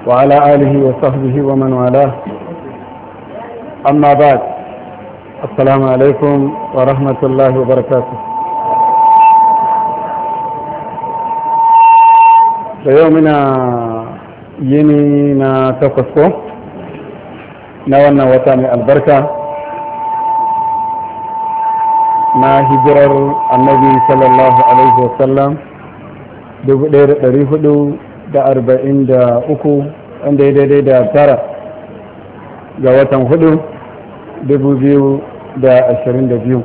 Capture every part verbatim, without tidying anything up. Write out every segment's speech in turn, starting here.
وعلى آله وصحبه ومن والاه أما بعد السلام عليكم ورحمة الله وبركاته. يومنا ينينا تقصو نوانا وتامي البركة ما هجرر النبي صلى الله عليه وسلم dubu ɗaya da ɗari hudu da arba'in da uku wanda ya daidai da tara ga watan hudu dubu biyu da ashirin da biyu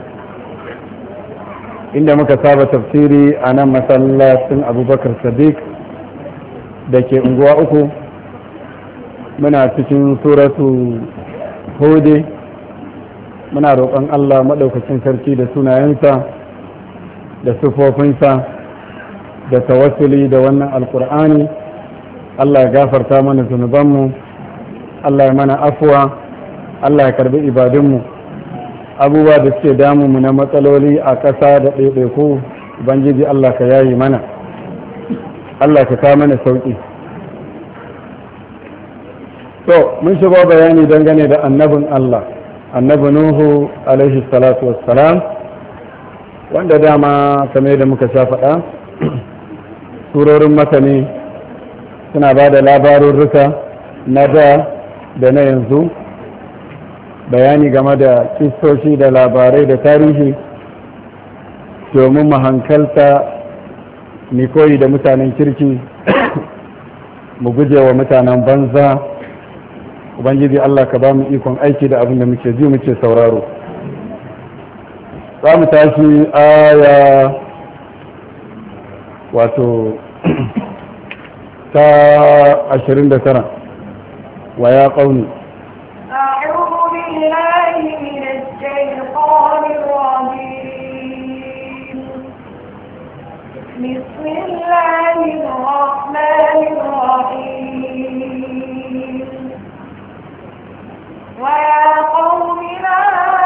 inda muka saba tafsiri a nan masallacin abubakar sadiq da ke unguwa uku muna cikin suratu hudu muna roƙon allah maɗaukacin sarki da sunayensa da sufofinsa da tawassuli da wannan alkur'ani Allah ya gafarta mana zunubanmu, Allah ya mana afuwa, Allah ya karbi ibadunmu, abubuwa da suke damunmu na matsaloli a ƙasa da ɗaiɗaiku ubangiji Allah ka yayi mana, Allah ka kawo mana sauƙi. To mun shigo bayani dangane da annabin Allah annabi Nuhu alaihi salatu wassalam, wanda dama kamar da muka sha faɗa surorin masani suna ba da labarurruka na da da na yanzu, bayani game da kistoshi da labarai da tarihi domin mahankalta ni koyi da mutanen kirki mu guje wa mutanen banza. Ubangiji Allah ka ba mu ikon aiki da abin da muke ji muke sauraro. Za mu tashi aya wato ta ashirin da tara wa ya ƙauni بسم الله الرحمن الرحيم ويا قوم لا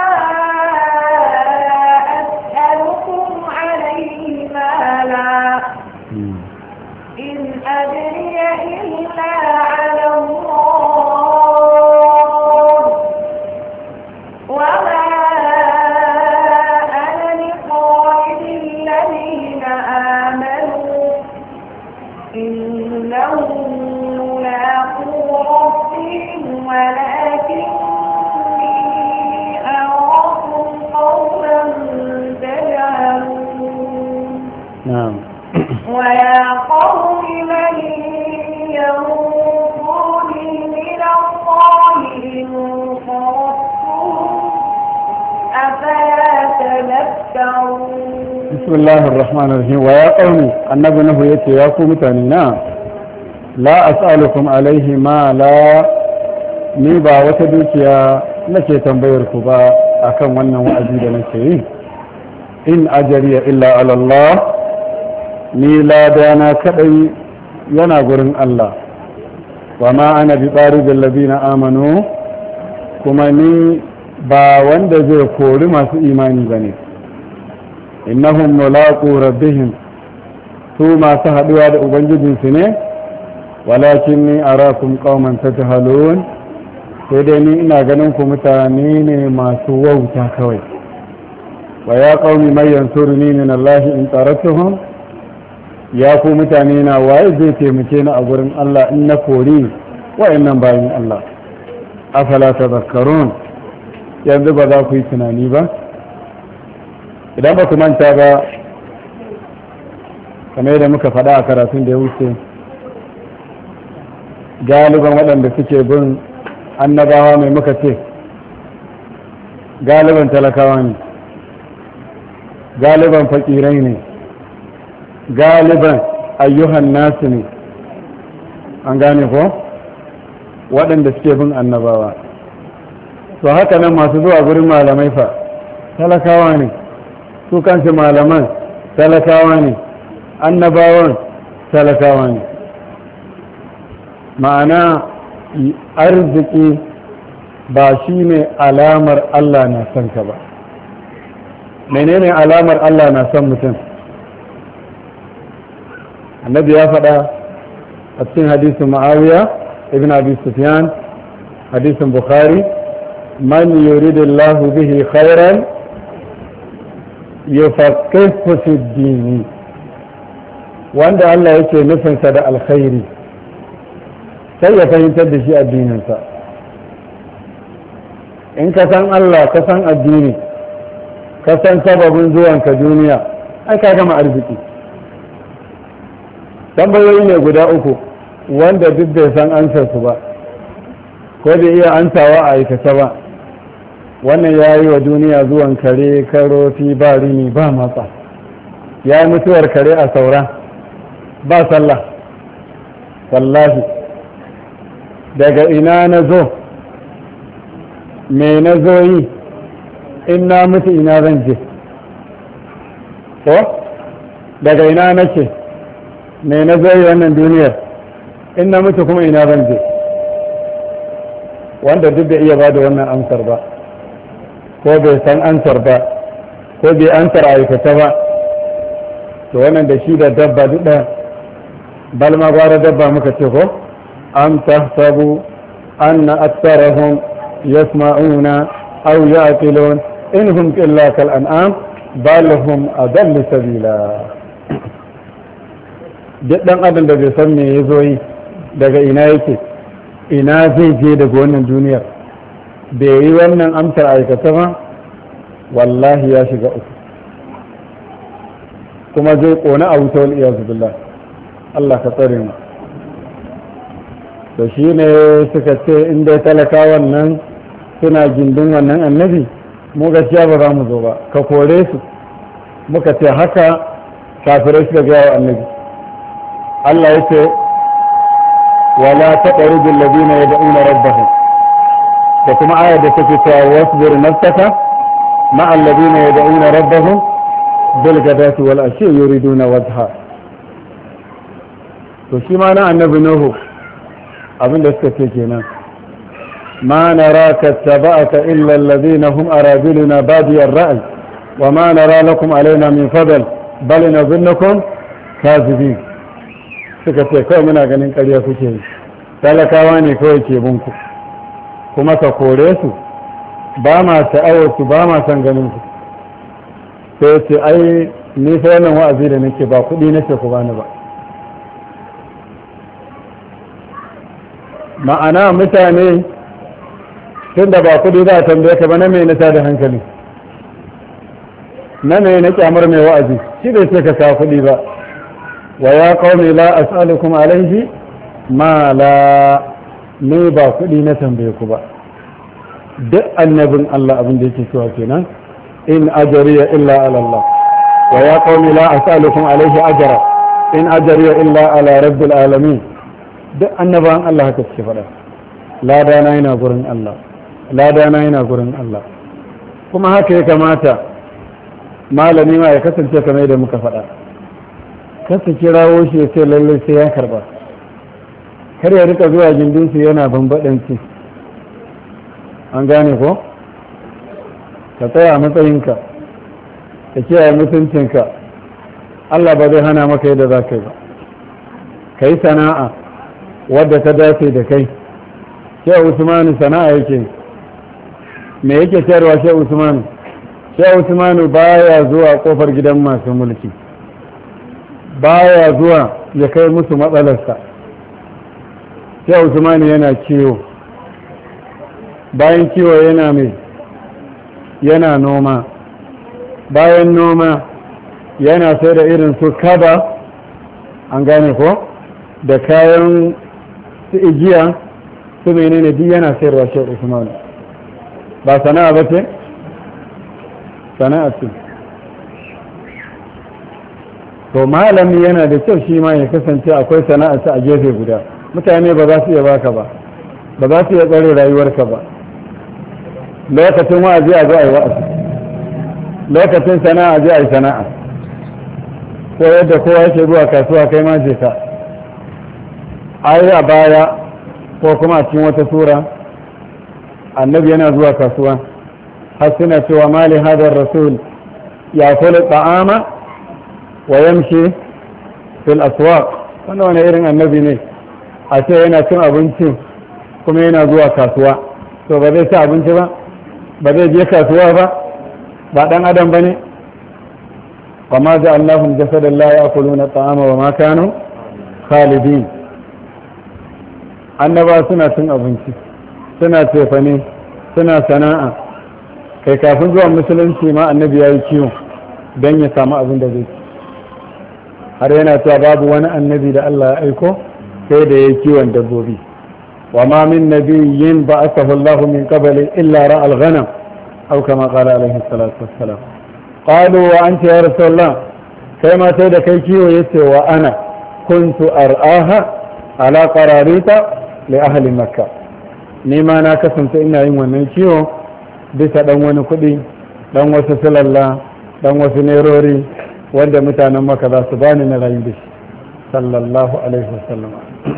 أسألكم عليه مالا إن أدري إلا على الله وما أنا بطارد الذين آمنوا إنهم ملاقو ربهم ولكني أراكم قوما تجهلون. نعم. ويا قوم من ينصرني من الله إن صرفتم أفلا تذكرون. بسم الله الرحمن الرحيم ويا قوم النبي نوح يتي يا قوم تانينا لا أسألكم عليه ما لا ni ba wata dukiya nake tambayar ku ba akan wannan wa'azi da nake yi. In ajariya illa ala Allah, ni ladana kadai yana gurin Allah. Wa ma ana bi ɓaribin labina amanu, kuma ni ba wanda zai kori masu imani ba ne. Innahum mulaqu rabbihim, su masu haɗuwa da ubangijinsu ne, walakin ni arakum qauman tajhalun, sai dai ni ina ganin ku mutane ne masu wauta kawai. Wa ya qaumi man yansuruni min Allah in taratuhum, ya ku mutane na waye zai taimake ni a gurin Allah in na kori wa'annan bayin Allah. Afala tadhakkarun, yanzu ba za ku yi tunani ba. Idan ba ku manta ba, kamar da muka faɗa a karatun da ya wuce, galiban waɗanda suke bin annabawa mai muka ce galiban talakawa ne, galiban fakirai ne, galiban ayyuhan nasu ne. An gane ko waɗanda suke bin annabawa. To haka nan masu zuwa gurin malamai fa talakawa ne, su kansu malaman talakawa ne, annabawan talakawa ne. Ma'ana arziki ba shi ne alamar Allah na son ka ba. menene alamar Allah na son mutum? annabi ya faɗa a cikin hadisin Muawiya ibn abi sufyan hadisin bukhari man yuridillahu bihi khairan yufaqihu fi din wanda Allah yake nufinsa da alkhairi sai ya fahimtar da shi addininsa. In ka san Allah ka san addini ka san sababin zuwanka duniya ai ka gama arziki. Tambayoyi ne guda uku wanda duk bai san ansar su ba ko bai iya ansawa a aikata ba, wannan ya yi wa duniya zuwan kare karoti ba rini ba matsa, ya yi mutuwar kare a saura ba sallah. wallahi daga ina na zo me na zo yi, in na mutu ina zan je, ko daga ina nake me na zo yi wannan duniyar, in na mutu kuma ina zan je. Wanda duk da iya ba da wannan amsar ba ko bai san ansar ba ko bai ansar aikata ba, to wannan da shi da dabba duk da balma gwara dabba muka ce ko am tahsabu anna aktsarahum yasma'una aw ya'qilun in hum illa kal an'am bal hum adall sabila. Duk dan adam da bai san me yazo yi daga ina yake ina zai je daga wannan duniyar bai yi wannan amsar aikata ba, wallahi ya shiga uku kuma zai kona a wuta wal iyazu billah. Allah ka tsare mu. To shine suka ce in dai talakawan nan suna gindin wannan annabi mu gaskiya ba za mu zo ba, ka kore su. Muka ce haka kafirai suka ga wa annabi. Allah ya ce wala taqribul ladina yad'una rabbahum, da kuma ayar da take cewa wasbir nafsaka ma'a alladhina yad'una rabbahum bil ghadati wal ashi yuriduna wajha. to shi ma na annabi nuhu abinda suka ce kenan ma naraka taba'aka illa alladhina hum araduluna badiy ar-ra'i wa ma nara lakum alaina min fadl bal nadhunnukum kadhibin. suka ce kawai muna ganin ƙarya kuke yi, talakawa ne kawai ke bunku, kuma ka kore su ba ma sha'awarsu ba ma san ganin su. sai ce ai ni fa wannan wa'azi da nake ba kuɗi nake ku bani ba. ma'ana mutane tun da ba kuɗi za a tambaye ka ba na mai nata da hankali, na mai na kyamar mai wa'azi shi bai ce ka kawo kuɗi ba. wa ya qaumi la as'alukum alaihi ma la, ni ba kuɗi na tambaye ku ba. duk annabin Allah abin da yake cewa kenan in ajriya illa ala Allah. wa ya qaumi la as'alukum alaihi ajra in ajriya illa ala rabbil alamin. duk annabawan Allah haka suke faɗa, lada na yana gurin Allah, lada na yana gurin Allah. kuma haka ya kamata malami ma ya kasance kamar da muka faɗa, kasa kirawo shi ya ce lallai sai ya karba, kar ya rika zuwa gindinsu yana bambaɗanci. an gane ko? ka tsaya a matsayinka ka kiyaye mutuncinka, Allah ba zai hana maka yadda za ka yi ba. ka yi sana'a wadda ta dace da kai. shehu usmanu sana'a yake, me yake sayarwa shehu usmanu? shehu usmanu baya zuwa kofar gidan masu mulki, baya zuwa ya kai musu matsalarsa. shehu usmanu yana kiwo, bayan kiwo yana mai yana noma, bayan noma yana sai da irin su kaba, an gane ko, da kayan su igiya su menene duk yana sayarwa shehu usmanu. ba sana'a ba ce? sana'a ce. to malami yana da kyau shi ma ya kasance akwai sana'arsa a gefe guda. mutane ba za su iya baka ba, ba za su iya tsare rayuwarka ba. lokacin wa'azi a zo a yi wa'azi, lokacin sana'a a je a yi sana'a. ko yadda kowa yake zuwa kasuwa kai ma je ka. ai a baya ko kuma a cikin wata sura annabi yana zuwa kasuwa har suna cewa mali hadar rasul ya kula ta'ama wa yamshi fil aswaq. wannan wani irin annabi ne a ce yana cin abinci kuma yana zuwa kasuwa to ba zai ci abinci ba ba zai je kasuwa ba ba dan adam ba ne wa ma ja'alnahum jasadan la ya'kuluna ta'ama wa ma kanu khalidin annaba suna cin abinci suna tefane suna sana'a kai kafin zuwa musulunci ma annabi ya yi kiwo don ya samu abin da zai ci har yana cewa babu wani annabi da Allah ya aiko sai da ya yi kiwon dabbobi wa ma min nabiyyin ba'athahu Allahu min qabli illa ra'al ghanam aw kama qala alaihi salatu wassalam qalu wa anta ya rasulullah kai ma sai da kai kiwo yace wa ana kuntu ar'aha ala qararita li ahli makkah ni ma na kasance ina yin wannan kiwo bisa dan wani kuɗi dan wasu silalla dan wasu nerori wanda mutanen maka za su bani na rayu da shi sallallahu alaihi wasallam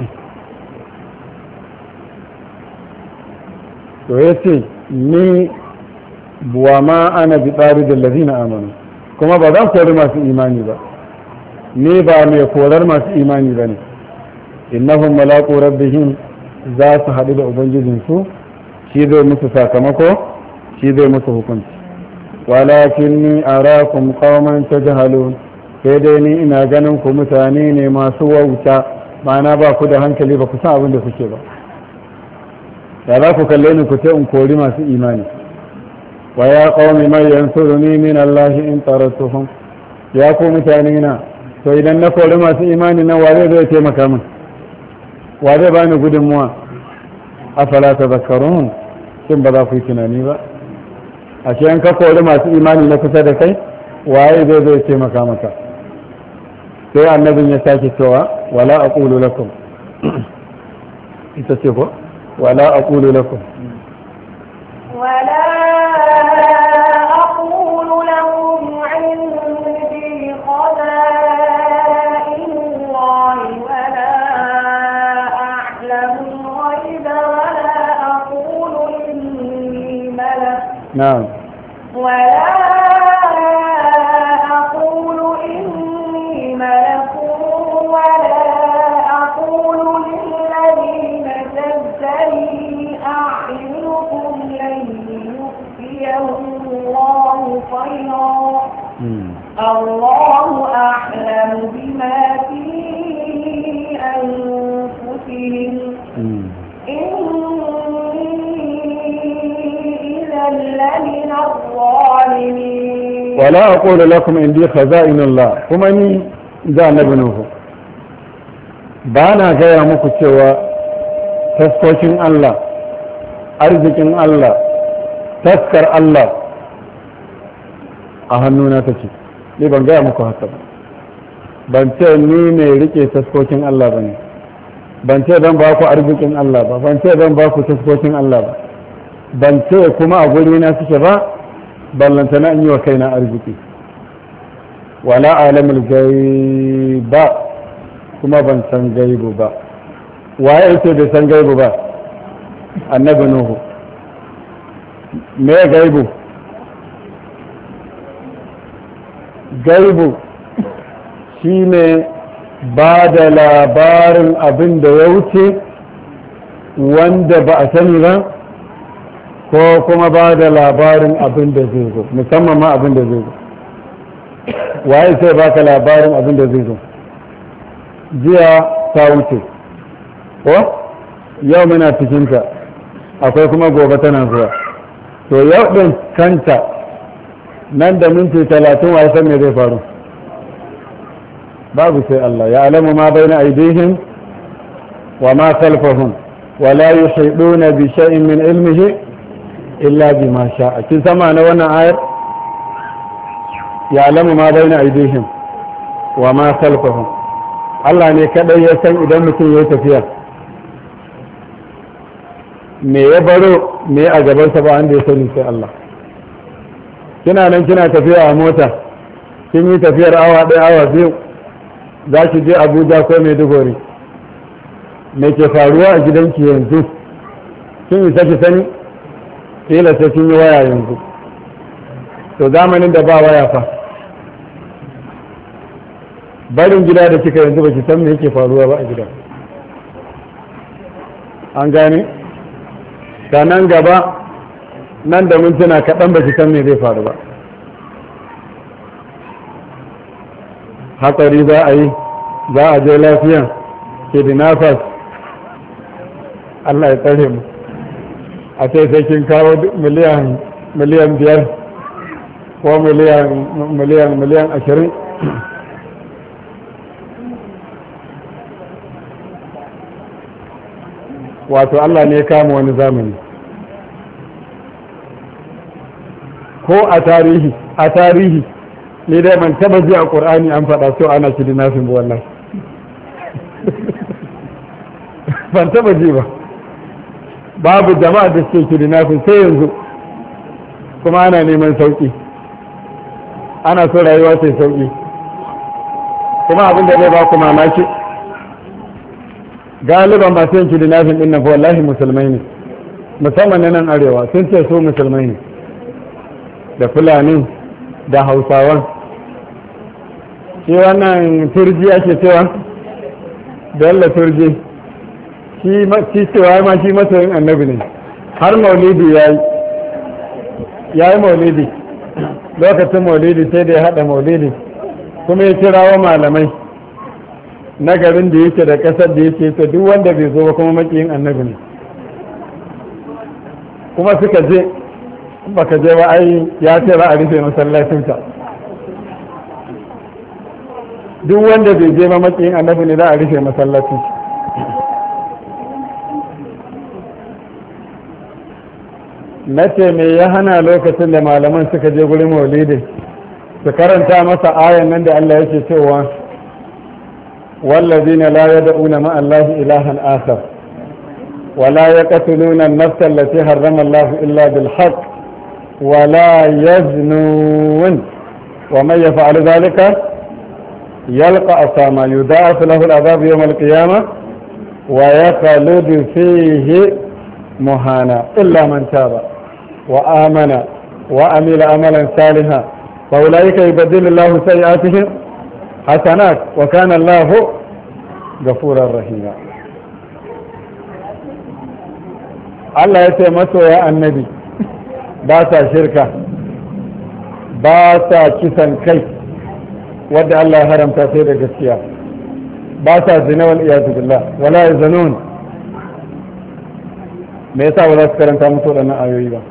to ya ce ni wa ma ana bi tsari da lazina amanu kuma ba zan kori masu imani ba ni ba mai korar masu imani ba ne innahum malaku rabbihim za su haɗu da ubangijinsu shi zai musu sakamako shi zai musu hukunci walakinni arakum qauman tajhalun sai dai ni ina ganin ku mutane ne masu wauta ma'ana ba ku da hankali ba ku san abin da kuke ba da za ku kalle ni ku ce in kori masu imani wa ya qaumi man yansuruni min Allah in taratuhum ya ku mutane na to idan na kori masu imani nan wa zai zai taimaka min wa zai bani gudunmuwa afala tadhakkarun shin ba za ku yi tunani ba a ce an ka kori masu imani na kusa da kai waye zai zai taimaka maka sai annabin ya sake cewa wala aqulu lakum ita ce ko wala aqulu lakum wala aqulu lahum indi khaza'in Allah wala a'lamu al-ghaiba wala aqulu inni malak na'am ولا أقول إني ملك ولا أقول للذين تزدري أعينكم لن يؤتيهم الله خيرا الله أعلم بما في أنفسهم لمن الظالمين ولا أقول لكم عندي خزائن الله كما ني ذا نبي نوح بانا gaya muku cewa taskokin Allah arzikin Allah taskar Allah a hannuna take ni ban gaya muku haka ba ban ce ni ne rike taskokin Allah bane ban ce dan ba ku arzikin Allah ba ban ce dan ba ku taskokin Allah ba ban ce kuma a guri na suke ba ballantana in yi wa kaina arziki wala alamul gaiba kuma ban san gaibu ba waye yake da san gaibu ba annabi nuhu me gaibu gaibu shine ba da labarin abin da ya wuce wanda ba a sani ba ko kuma ba da labarin abin da zai zo musamman ma abin da zai zo waye sai baka labarin abin da zai zo jiya ta wuce ko yau muna cikinta akwai kuma gobe tana zuwa to yau din kanta nan da minti talatin wa san me zai faru babu sai Allah ya alamu ma baina aidihim wa ma khalfahum wa la yuhiduna bi shay'in min ilmihi illa bima sha'a kin sama na wannan ayar ya alamu ma baina aidihim wa ma khalfahum Allah ne kadai ya san idan mutum ya tafiya me ya baro me a gaban sa ba wanda ya sani sai Allah kina nan kina tafiya a mota kin yi tafiyar awa ɗaya awa biyu za ki je Abuja ko Maiduguri me ke faruwa a gidanki yanzu kin yi saki sani kila sai kin yi waya yanzu to zamanin da ba waya fa barin gida da kika yanzu baki san me yake faruwa ba a gidan an gane nan gaba nan da mintuna kaɗan ba ki san me zai faru ba. Hatsari za a yi, za a je lafiya, kidnappers, Allah ya tsare mu, a ce sai kin kawo miliyan miliyan biyar ko miliyan miliyan miliyan ashirin. Wato Allah ne ya kama wani zamani. Ko a tarihi a tarihi ni dai ban taba ji a Qur'ani an faɗa so ana kidnapping ba wallahi. Ban taba ji ba. Babu jama'a da suke kidnapping sai yanzu, kuma ana neman sauki, ana so rayuwa sai sauki. Kuma abin da zai ba ku mamaki, galiban masu yin kidnapping din nan wallahi musulmai ne, musamman na nan arewa sun ce su musulmai ne, da fulani da hausawan. Shi wannan turji ake cewa bello turji, shi cewa ma shi masoyin annabi ne, har maulidi ya yi ya yi maulidi, lokacin maulidi sai da ya haɗa maulidi, kuma ya kira wa malamai na garin da yake da ƙasar da yake ta duk wanda bai zo ba kuma makiyin annabi ne, kuma suka je baka je ba ai ya ce za a rufe masallacinta, duk wanda bai je ba makiyin annabi ne za a rufe masallacin. Na ce me ya hana lokacin da malaman suka je gurin maulidin su karanta masa ayan nan da Allah yake cewa wallazina la yad'una ma Allah ilahan akhar wa la yaqtuluna an-nafsa allati harrama Allah illa bil haqq wa la yaznun wa man yaf'al dhalika yalqa asama yudha'af lahu al-'adhab yawm al-qiyamah wa yakhlud fihi muhana illa man taba وآمن وعمل عملا صالحا فأولئك يبدل الله سيئاتهم حسنات وكان الله غفورا رحيما. Allah ya ce masoya annabi ba sa shirka, ba sa kisan kai wadda Allah ya haramta sai da gaskiya, ba sa zina wal iyadu billah wala yazanun. Me yasa ba za su karanta musu waɗannan ayoyi ba?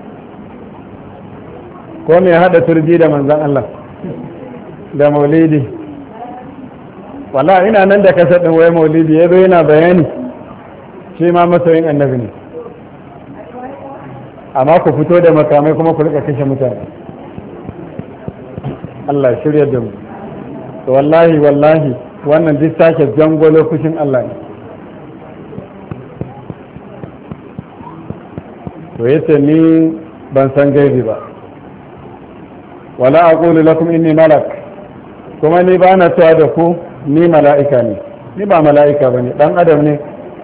Ko me haɗa turji da manzan Allah da maulidi? Wala ina nan da kasa ɗin wai maulidi ya zo yana bayani shi ma masoyin annabi ne, amma ku fito da makamai kuma ku rika kashe mutane. Allah shirya da mu. To wallahi wallahi wannan duk sake jangolo fushin Allah ne. To yace ni ban san gaibi ba, wala aqulu lakum inni malak, kuma ni ba na cewa da ku ni mala'ika ne, ni ba mala'ika bane, dan adam ne.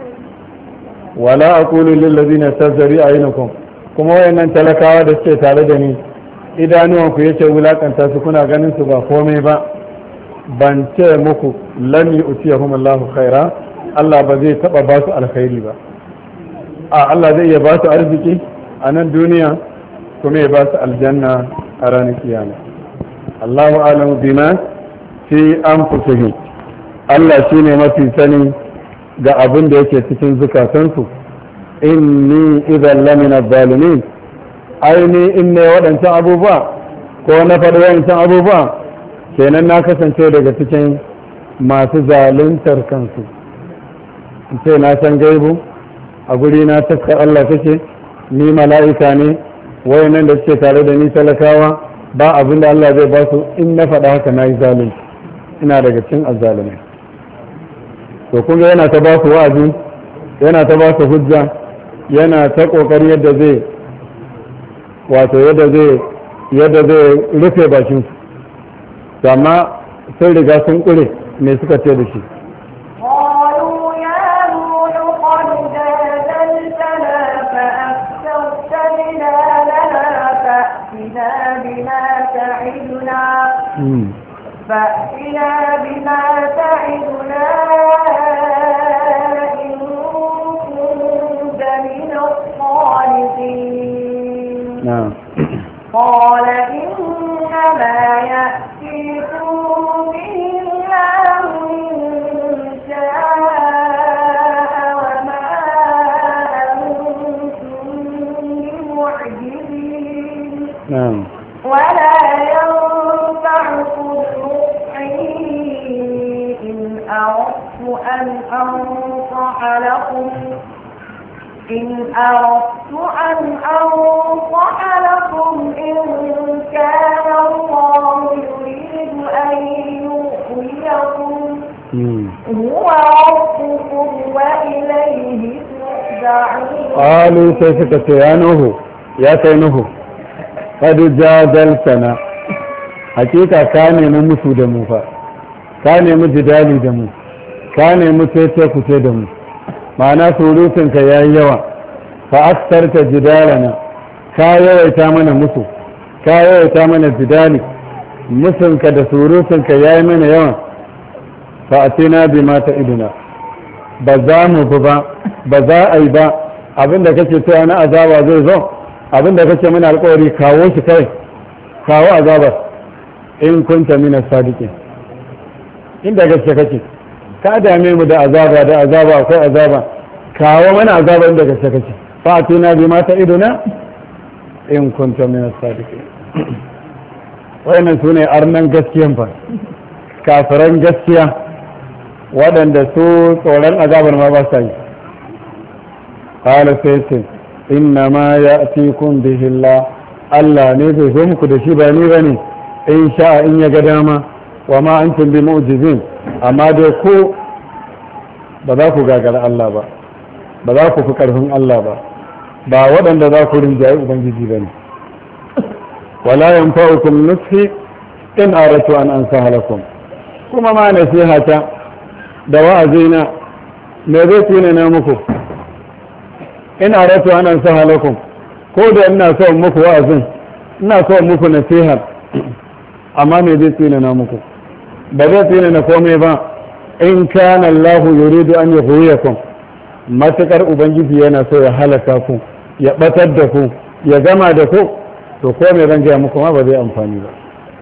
Wala aqulu lil ladina tazri ayunukum, kuma wayannan talakawa da suke tare da ni idanuwan ku yake wulakanta su kuna ganin su ba komai ba, ban ce muku lam yu'tiyahum Allahu khaira, Allah ba zai taba ba su alkhairi ba. A Allah zai iya ba su arziki a nan duniya kuma ya ba su aljanna a ranar kiyama. Allahu alamu bima fi anfusihim, Allah shine mafi sani ga abin da yake cikin zukatansu. Inni idan lamina zalimin, aini in ne waɗancan abubuwa ko na faɗi waɗancan abubuwa kenan na kasance daga cikin masu zaluntar kansu. In ce na san gaibu, a guri na taskar Allah take, ni mala'ika ne, wayannan da suke tare da ni talakawa ba abin da Allah zai ba su, in na faɗa haka na yi zalunci, ina daga cikin azzalumai. To kun ga yana ta ba su wa'azi, yana ta ba su hujja, yana ta kokari yadda zai wato yadda zai yadda zai rufe bakin su, amma sun riga sun kure me suka ce da shi. فأتنا بما تعدنا إن كنت من الصالحين. na'am ولا ينفعكم نصحي إن أردت أن أنصح لكم إن أردت أن أنصح لكم إن كان الله يريد أن يغويكم هو ربكم وإليه ترجعون. قالوا سيفك يا نوح يا كينوح قد جادلتنا حقيقة كان يمسو دموفا كان يمجدالي دمو كان يمتيتك دمو ma'ana surutunka ya yi yawa fa aksarta jidalana ka yawaita mana musu ka yawaita mana jidali musunka da surutunka ya yi mana yawa fa atina bi mata iduna ba za mu bi ba ba za a yi ba abinda kake cewa na azaba zai zo abinda kake mana alƙawari kawo shi kai kawo azabar in kunta mina sadiqin inda gaske kake ka dame mu da azaba da azaba akwai azaba kawo mana azaba inda gaske kake fa atina bi mata iduna in kunta min as-sadiqin wayannan sune arnan gaskiyan fa kafiran gaskiya waɗanda su tsoron azabar ma ba sa yi qala sayyi inna ma ya'tikum bihi Allah Allah ne zai zo muku da shi ba ni bane in sha'a in ya ga dama wa ma antum bi mu'jizin amma dai ko ba za ku gagara Allah ba ba za ku fi ƙarfin Allah ba ba waɗanda za ku rinjaye ubangiji ba ne wala yanfa'ukum nushi in aratu an ansaha lakum kuma ma nasihata da wa'azina me zai tuna na muku in aratu an ansaha lakum ko da ina so muku wa'azin ina so muku nasiha amma me zai tuna na muku ba zai tuna na komai ba in kana Allah yuridu an yughwiyakum matakar ubangiji yana so ya halaka ku ya batar da ku ya gama da ku to ko me zan gaya muku ma ba zai amfani ba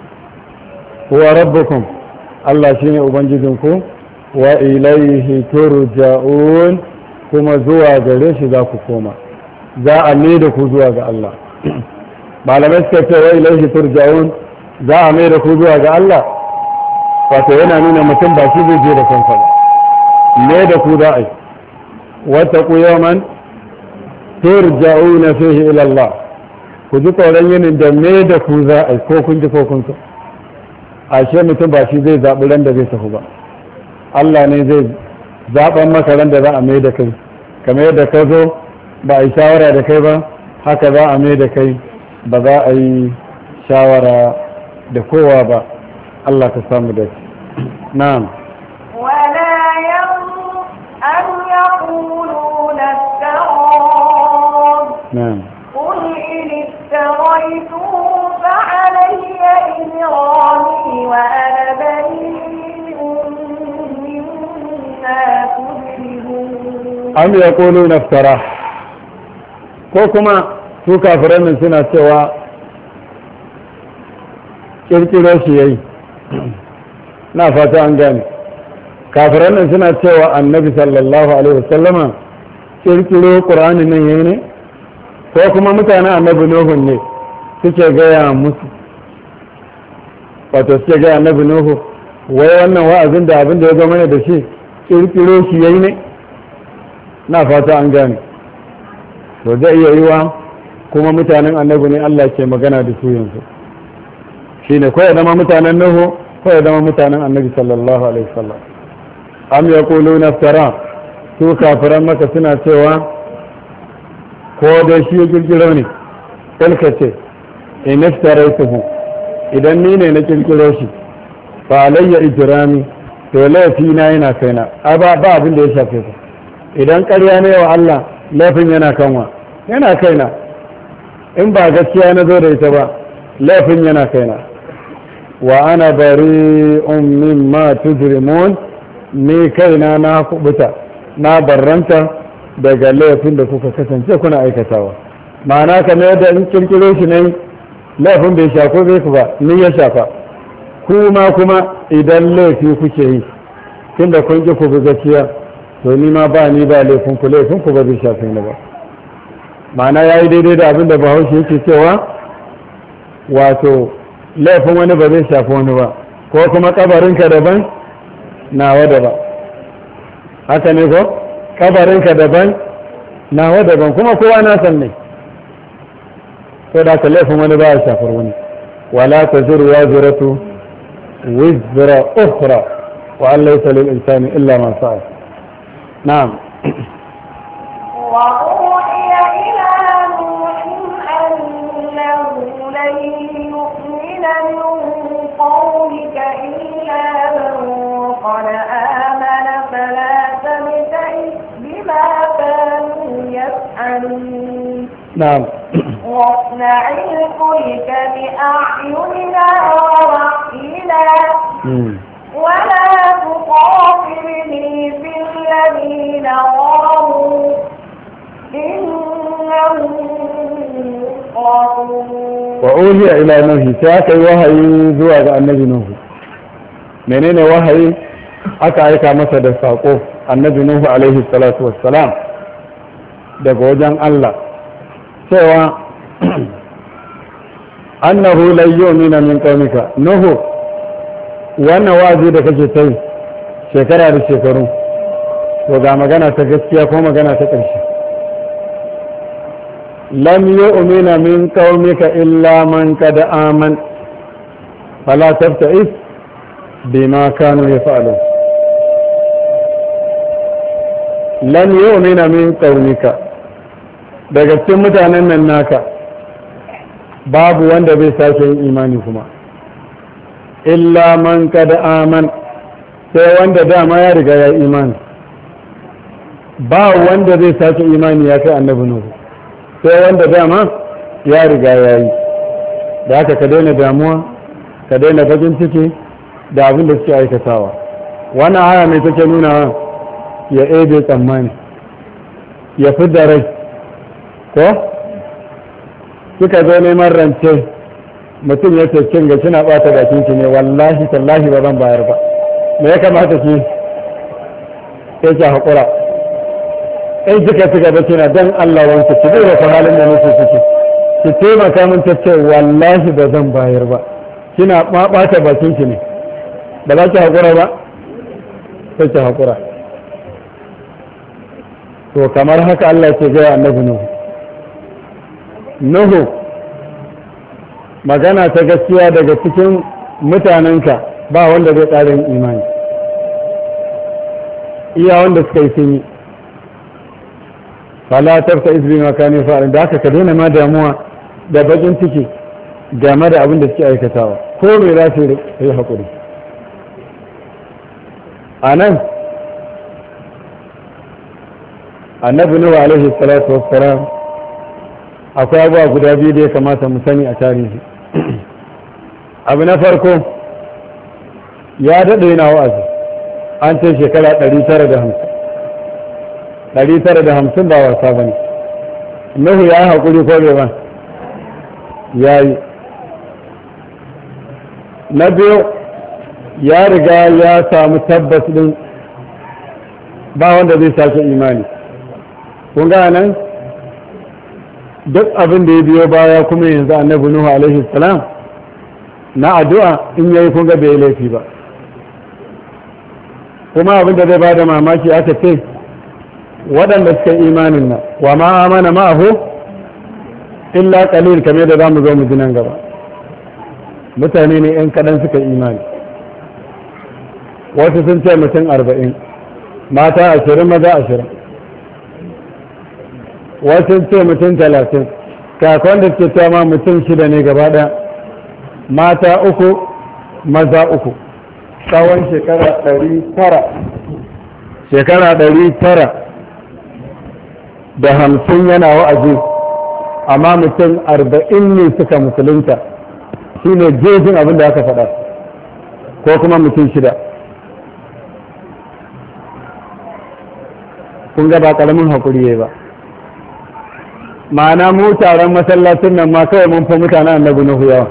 huwa rabbukum Allah shine ubangijin ku wa ilayhi turja'un kuma zuwa gare shi za ku koma za a mai da ku zuwa ga Allah malamai suka ce wa ilayhi turja'un za a mai da ku zuwa ga Allah wato yana nuna mutum ba shi zai je da kansa ba me da ku za a yi wata ku yaman turja'una fihi ila Allah ku ji tsoron yinin da me da ku za a yi ko kun ji ko kun so ashe mutum ba shi zai zaɓi ran da zai tafi ba Allah ne zai zaɓan maka ran da za a mai da kai kamar yadda ka zo ba a yi shawara da kai ba haka za a mai da kai ba za a yi shawara da kowa ba Allah ka samu da shi na'am wala yan an yaquluna iftara na'am qul in iftaraytu fa alayya ijrami wa ana bari'un mimma tujribun am yaquluna iftara ko kuma su kafiran nan suna cewa kirkiro shi yayi na fata an gane kafiran nan suna cewa annabi sallallahu alaihi wasallama kirkiro qur'ani nan yayi ne ko kuma mutanen annabi nuhu ne suke gaya musu wato suke gaya annabi nuhu wai wannan wa'azin da abin da ya zo mana da shi kirkiro shi yayi ne na fata an gane to zai iya yiwa kuma mutanen annabi ne Allah ke magana da su yanzu shine ko ya zama mutanen nuhu ko ya zama mutanen annabi sallallahu alaihi wasallam am yaquluna iftara su kafiran maka suna cewa ko da shi ya kirkiro ne ilka ce in iftaraituhu idan ni ne na kirkiro shi fa alayya ijrami to laifi na yana kaina a ba ba abin da ya shafe ka idan ƙarya ne wa Allah laifin yana kanwa yana kaina in ba gaskiya na zo da ita ba laifin yana kaina wa ana bari'un mimma tujrimun ni kaina na kubuta na barranta daga laifin da kuka kasance kuna aikatawa ma'ana kamar yadda in kirkiro shi ne laifin bai shafo bai ku ba ni ya shafa kuma kuma idan laifi kuke yi tunda kun ki ku gaskiya to ni ma ba ni ba laifin ku laifin ku ba zai shafe ni ba ma'ana yayi daidai da abin da Bahaushe yake cewa wato laifin wani ba zai shafi wani ba ko kuma kabarinka daban nawa daban haka ne ko kabarinka daban nawa daban kuma kowa na san ne ko da ka laifin wani ba ya shafar wani wala taziru waziratu wizra ukhra wa an laysa lil insani illa ma sa'a na'am وأوحي إلى نوح أنه لن يؤمن من قومك إلا من قد آمن فلا تبتئس بما كانوا يفعلون نعم واصنع الفلك بأعيننا ووحينا ولا تخاطبني في الذين ظلموا إنهم مغرقون وأوحي إلى نوح ساك وحي زواج النبي نوح menene wahayi aka aika masa da saƙo annabi nuhu alaihi salatu wassalam daga wajen Allah cewa annahu lan yu'mina min qaumika nuhu wannan wazi da kake tai shekara da shekaru to ga magana ta gaskiya ko magana ta ƙarshe lam yu'mina min qaumika illa man qad aman fala tabta'is bima kanu yaf'alun lam yu'mina min qaumika daga cikin mutanen nan naka babu wanda bai sake yin imani kuma illa man qad aman sai wanda dama ya riga ya imani ba wanda zai sake imani ya kai annabi nuhu sai wanda dama ya riga ya yi da haka ka daina damuwa ka daina bakin ciki da abin da suke aikatawa wannan aya mai take nuna ya ebe tsammani ya fi da rai ko suka zo neman rance mutum ya ce kin ga kina bata bakin ki ne wallahi tallahi ba zan bayar ba me ya kamata ki sai ki hakura in kika tuka ba kina dan Allah wanka ki dora fa halin da nake ciki ki taimaka min ta ce wallahi ba zan bayar ba kina bata bakin ki ne ba za ki hakura ba sai ki hakura to kamar haka Allah ke gaya annabi Nuhu Nuhu magana ta gaskiya daga cikin mutanenka ba wanda zai ƙara yin imani iya wanda suka yi sun yi fala tafka izbi makani fa'alin da aka ka daina ma damuwa da bakin ciki game da abin da suke aikatawa ko mai za su yi haƙuri a nan annabi nuhu alaihi salatu wassalam akwai abuwa guda biyu da ya kamata mu sani a tarihi abu na farko ya daɗe yana wa'azi an ce shekara ɗari tara da hamsin ɗari tara da hamsin ba wasa ba ne nuhu ya yi haƙuri ko bai ba ya yi na biyu ya riga ya samu tabbas ɗin ba wanda zai sake imani kun ga nan duk abin da ya biyo baya kuma yanzu annabi nuhu alaihi salam na addu'a in yayi kun ga bai laifi ba kuma abin da zai bada mamaki aka ce waɗanda suka imanin nan wa ma amana ma'ahu illa qalil kamar da zamu zo mu ji nan gaba mutane ne yan kaɗan suka imani wasu sun ce mutum arba'in mata ashirin maza ashirin wasu ce mutum talatin kakon da suke cewa mutum shida ne gaba ɗaya mata uku maza uku tsawon shekara ɗari tara shekara ɗari tara da hamsin yana wa'azi amma mutum arba'in ne suka musulunta shi ne jejin abin da aka faɗa ko kuma mutum shida kun ga ba ƙaramin haƙuri ya ba ma'ana mu taron masallacin nan ma kawai mun fa mutanen annabi Nuhu yawa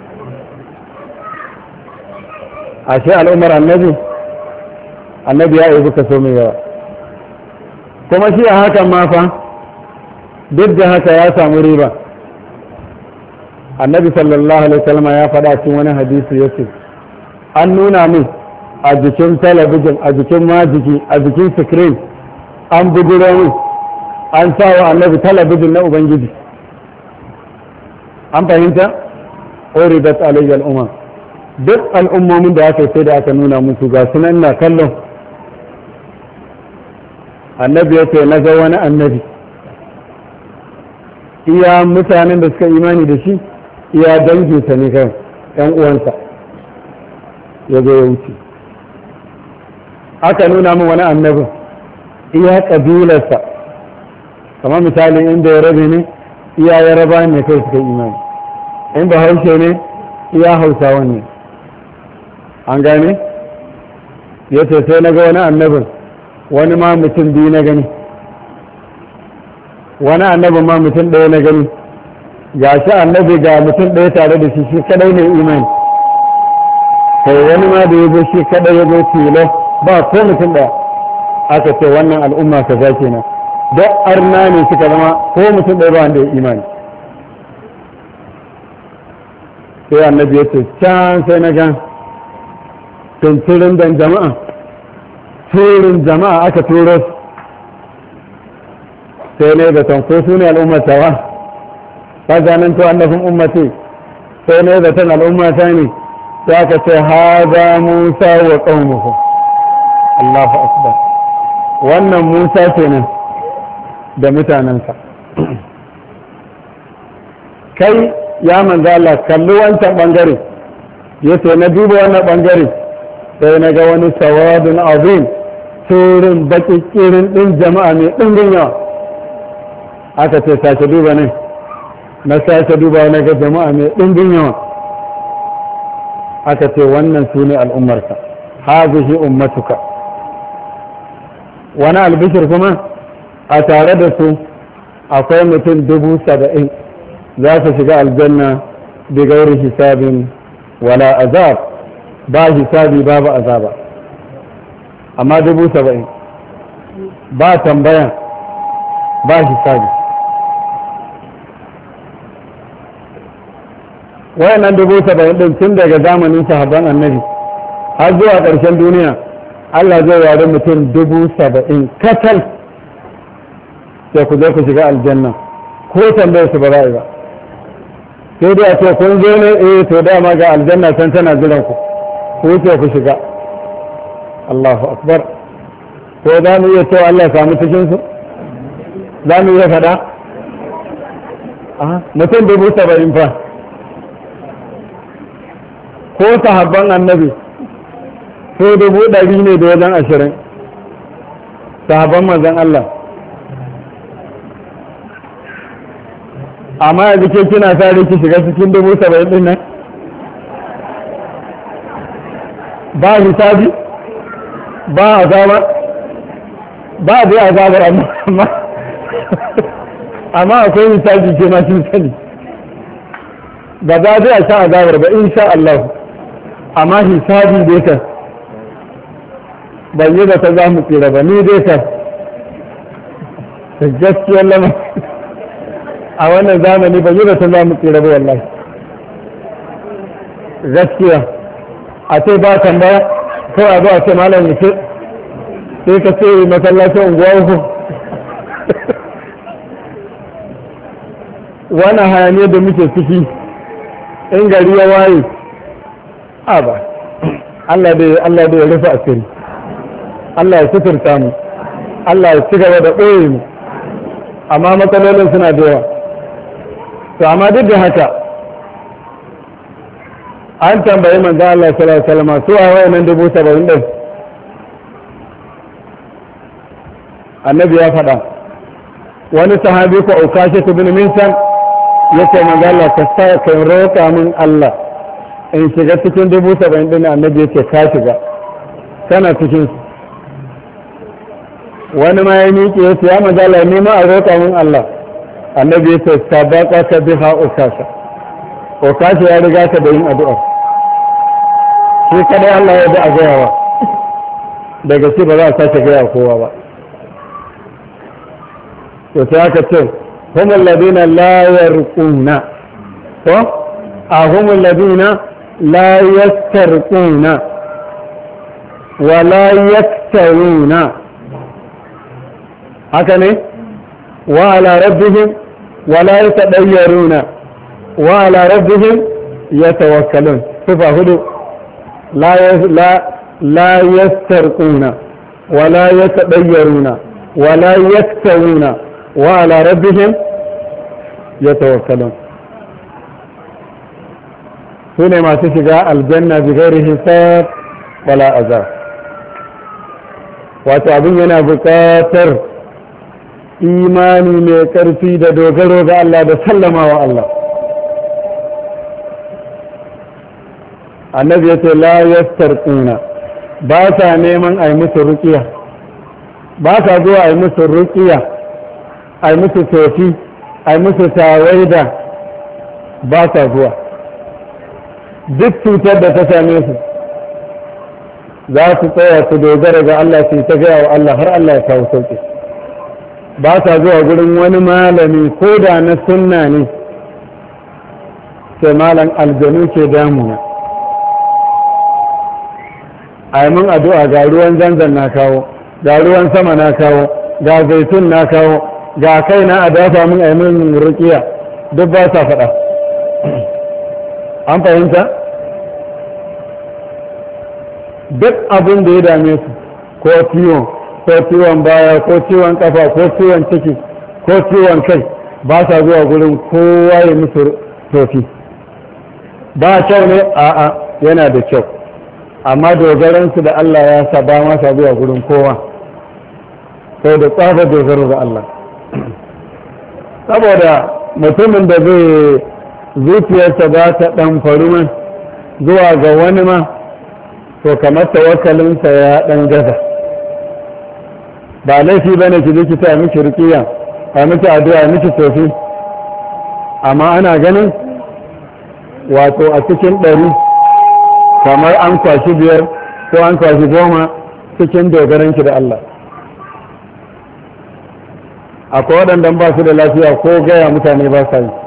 ashe al'ummar annabi annabi ya yi buka so mai yawa kuma shi a hakan ma fa duk da haka ya samu riba annabi sallallahu alaihi wasallam ya faɗa cikin wani hadisi yace an nuna min a jikin talabijin a jikin majiki a jikin screen an buguro min an sa wa annabi talabijin na ubangiji an fahimta uridat alayya al'umma duk al'ummomin da aka sai da aka nuna musu ga sunan na kallon annabi ya ce na ga wani annabi iya mutanen da suka imani da shi iya danginsa ne kan ‘yan uwansa ya zo ya wuce aka nuna min wani annabin iya ƙabilarsa kamar misalin inda ya rabe ne iya ya raba ne kai suka imani in ba haushe ne iya hausawa ne an gane ya ce sai na ga wani annabin wani ma mutum biyu na gani wani annabin ma mutum ɗaya na gani ga shi annabi ga mutum ɗaya tare da shi shi kadai ne imani kai wani ma da ya zo shi kadai ya zo tilo ba ko mutum ɗaya aka ce wannan al'umma ka za kenan duk arna ne suka zama ko mutum ɗaya ba wanda ya imani sai annabi ya ce can sai na gan tunturin dan jama'a turin jama'a aka turo su sai ne da tanko su ne al'ummatawa ta zanen to annabin ummati sai ne da tan al'ummata ne sai aka ce haza musa wa qaumuhu Allahu akbar wannan musa kenan da mutanensa kai ya manzo Allah kalli wancan bangare yace na duba wannan bangare sai na ga wani sawadun azim turin baki kirin din jama'a mai ɗimbin yawa aka ce sake duba ne na sake duba na ga jama'a mai ɗimbin yawa aka ce wannan su ne al'ummarka hazihi ummatuka wani albishir kuma a tare da su akwai mutum dubu saba'in za su shiga aljanna bi gairi hisabin wala azab ba hisabi babu azaba amma dubu saba'in ba tambaya ba hisabi wayannan dubu saba'in din tun daga zamanin sahabban annabi har zuwa ƙarshen duniya Allah zai ware mutum dubu saba'in katal sai ku zo ku shiga aljanna ko tambayar su ba za ba sai dai a ce kun zo ne eh to dama ga aljanna can tana jiran ku ku wuce ku shiga Allahu akbar ko za mu iya cewa Allah ya samu cikin su za mu iya faɗa mutum dubu saba'in fa ko sahabban annabi ko dubu ɗari ne da wajen ashirin sahabban manzon Allah amma yanzu ke kina sa ki shiga cikin dubu saba'in din nan ba hisabi ba azaba ba zai azabar amma amma akwai hisabi ke ma kin sani ba za a sha azabar ba insha Allah amma hisabi dai ka ban yi da ta za mu tsira ba ni dai ka gaskiyar lamar a wannan zamani ban yi da ta za mu tsira ba wallahi gaskiya a ce ba tambaya kawai a zuwa ce malam ya ce sai ka ce masallacin unguwa uku wani hayaniyar da muke ciki in gari ya waye a ba Allah da ya rufe asiri Allah ya suturta mu Allah ya ci gaba da ɓoye mu amma matsalolin suna da yawa to amma duk da haka an tambayi manzo Allah sallallahu alaihi wasallam su a wayannan dubu saba'in din annabi ya faɗa wani sahabi ko Ukasha ibn Minsan yace manzo Allah ka sa ka roƙa min Allah in shiga cikin dubu saba'in din annabi yace ka shiga kana cikin su wani ma ya miƙe yace ya manzo Allah ne ma a roƙa min Allah annabi yace sabaka ka biha Ukasha Ukasha ya riga ka da yin addu'a shi kada Allah ya da gayawa daga shi ba za a sake gaya kowa ba to sai aka ce هم الذين لا يرقون ahumul ladina la yastarquna wa la yaktawuna haka ne wa ala rabbihim wa la yatadayyaruna wa ala rabbihim yatawakkalun sifa hudu la la la yastarquna wa la yatadayyaruna wa la yaktawuna wa ala rabbihim yatawakkalun sune masu shiga aljanna bi ghairi hisab wala azab wato abin yana buƙatar imani mai ƙarfi da dogaro ga Allah da sallama wa Allah annabi ya ce la yastarquna ba sa neman a yi musu ruqiya ba sa zuwa a yi musu ruqiya a yi musu tofi a yi musu tawaida ba sa zuwa duk cutar da ta same su za su tsaya su dogara ga Allah su ta gaya wa Allah har Allah ya kawo sauƙi ba sa zuwa gurin wani malami ko da na sunna ne sai malam aljanu ke damuna a yi mun addu'a ga ruwan zanzan na kawo ga ruwan sama na kawo ga zaitun na kawo ga kai na a dafa mun a yi mun rukiya duk ba sa faɗa an fahimta duk abin da ya dame su ko ciwon ko ciwon baya ko ciwon kafa ko ciwon ciki ko ciwon kai ba sa zuwa gurin kowa ya musu tofi ba kyau ne a'a yana da kyau amma dogaransu da Allah ya sa ba masa zuwa gurin kowa sai da tsafa dogaro da Allah saboda mutumin da zai zuciyarsa ba ta ɗan faru zuwa ga wani ma to kamar tawakkalinsa ya ɗan gaza ba laifi bane ki je ki ta miki ruqiya a miki addu'a miki tofi amma ana ganin wato a cikin ɗari kamar an kwashi biyar ko an kwashi goma cikin dogaranki da Allah akwai waɗanda ba su da lafiya ko gaya mutane ba sa yi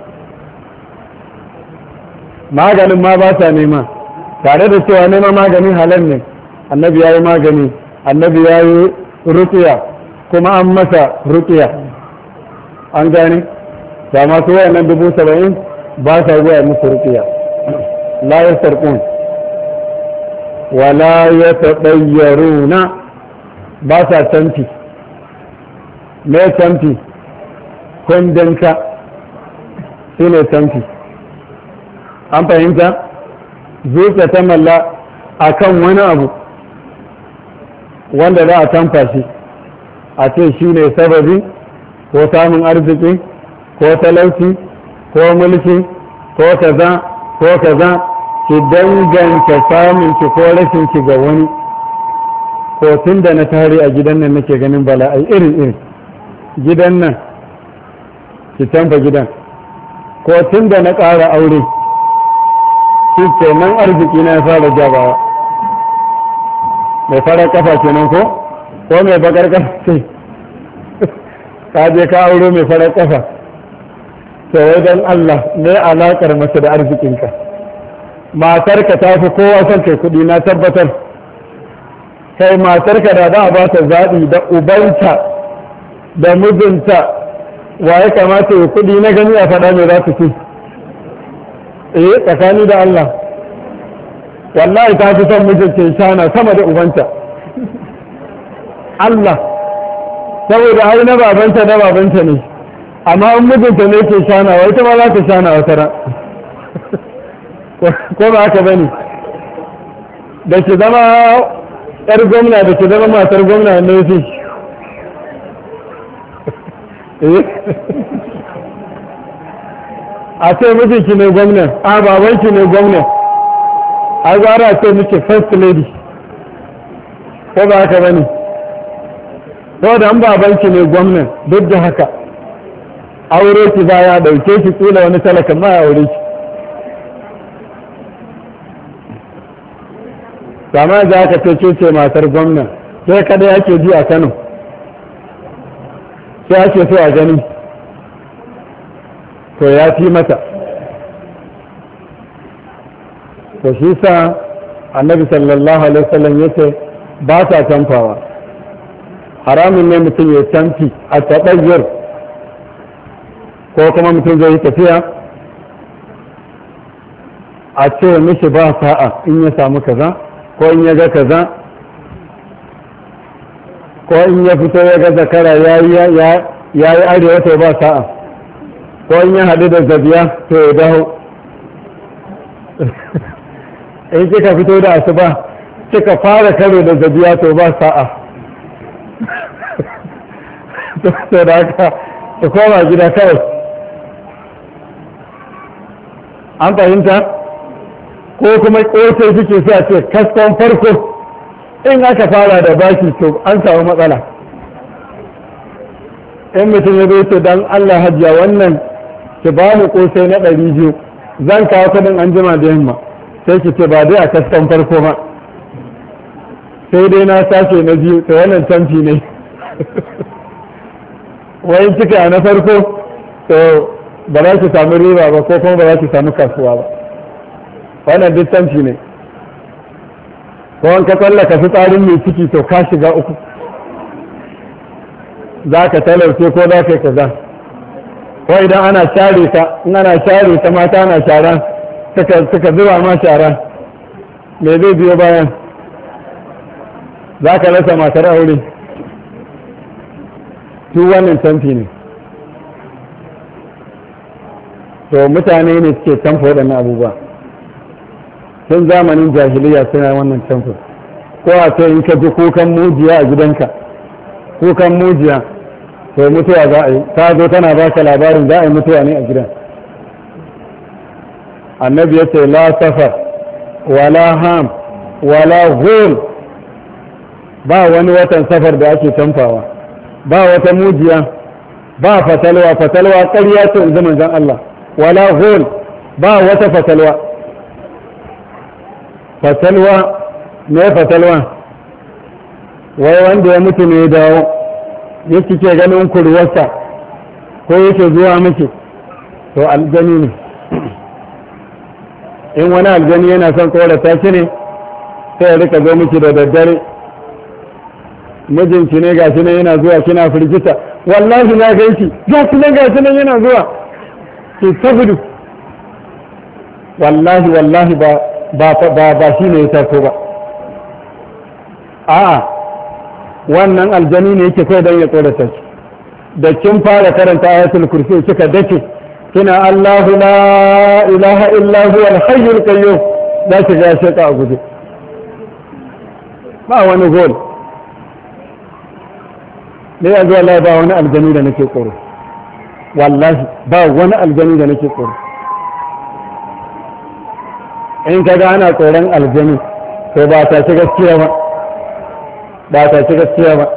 maganin ma ba sa nema tare da cewa neman maganin halal ne annabi ya yi magani annabi ya yi rukiya kuma an masa rukiya an gani da masu wayannan dubu saba'in ba sa zuwa musu rukiya la yastarqun wa la yatadayyaruna ba sa tanti me tanti kundinka shi ne tanti an fahimta zuciya ta malla a kan wani abu wanda za a tamfa shi a ce shi ne sababi ko samun arziki ko talauci ko mulki ko kaza ko kaza ki danganta samun ki ko rashin ki ga wani ko tun da na tare a gidan nan nake ganin bala'ai irin irin gidan nan ki tamfa gidan ko tun da na ƙara aure shi ke nan arziki na ya fara jabawa mai farar kafa kenan ko ko mai bakar kafa ce ka je ka auro mai farar kafa to wai don Allah ne alaƙar masa da arzikinka matarka ta fi kowa son kai kuɗi na tabbatar kai matarka da za a ba ta zaɓi da ubanta da mijinta wa ya kamata ya kuɗi na gani a faɗa mai za su ci eh tsakani da Allah wallahi ta fi son mijinta ya shana sama da ubanta Allah saboda ai na babanta na babanta ne amma in mijinta ne ke shana wa ita ma za ta shana wata ran ko ba haka bane da ke zama yar gwamna da ke zama matar gwamna ne fi a ce mijinki ne gwamna a babanki ne gwamna a gwara a ce miki first lady ko ba haka bane ko da an babanki ne gwamna duk da haka aure ki ba ya dauke ki kila wani talakan ma ya aure ki sama da aka ce ce matar gwamna sai kada yake ji a Kano sai ake so a gani to ya fi mata to shi sa annabi sallallahu alaihi wasallam ya ce ba ta tamfawa. Haramun ne mutum ya tamfi a taɓayyar, ko kuma mutum zai yi tafiya a ce mishi ba sa'a in ya samu kaza ko in ya ga kaza ko in ya fito ya ga zakara ya yi arewa to ba sa'a ko in ya haɗu da zabiya to ya dawo in kika fito da asuba kika fara karo da zabiya to ba sa'a to da haka ta koma gida kawai. An fahimta? Ko kuma ƙotai suke sa ce kaskon farko in aka fara da baki to an samu matsala. In mutum ya zai ce don Allah hajiya wannan ki ba mu ƙosai na ɗari biyu zan kawo kudin an jima da yamma, sai ki ce ba dai a kaskon farko ma sai dai na sake na biyu to wannan tamfi ne. Wai kika na farko to ba za ki samu riba ba ko kuma ba za ki samu kasuwa ba, wannan duk tamfi ne. ko an ka tsallaka fitsarin mai ciki to ka shiga uku, za ka talauce ko za ka yi kaza. Ko idan ana share ta, in ana share ta mata ana shara suka zuba ma shara, me zai biyo bayan? Za ka rasa matar aure. Tu wannan tamfi ne. To mutane ne suke tamfa waɗannan abubuwa. Tun zamanin jahiliya suna wannan tamfa. Ko a ce in ka ji kukan mujiya a gidanka, kukan mujiya, to mutuwa za a yi, ta zo tana ba ka labarin za a yi mutuwa ne a gidan. Annabi ya ce la safar, wala ham, wala ghul, ba wani watan safar da ake tamfawa, ba wata mujiya, ba fatalwa, fatalwa ƙarya ce in zama zan Allah, wala ghul, ba wata fatalwa. Fatalwa, me fatalwa? Wai wanda ya mutu ne ya dawo, yake ke ganin kurwarsa, ko yake zuwa miki, to aljani ne. In wani aljani yana son korata shi ne, sai ya rika zo miki da daddare, mijinki ne gashi nan yana zuwa kina firgita, wallahi na gaishe gashi nan gashi nan yana zuwa ki sabudu, wallahi wallahi ba ba ba ba shi ne ya taso ba, a'a wannan aljani ne yake kai don ya tsorata shi. Da kin fara karanta ayatul kursi kika dace kina Allahu la ilaha illa huwa al-hayyul qayyum, za ki ga shi a guje, ba wani gol. Ne yanzu wallahi ba wani aljani da nake tsoro, wallahi ba wani aljani da nake tsoro. In kaga ana tsoron aljani to ba ta ci gaskiya ba, ba ta ci gaskiya ba.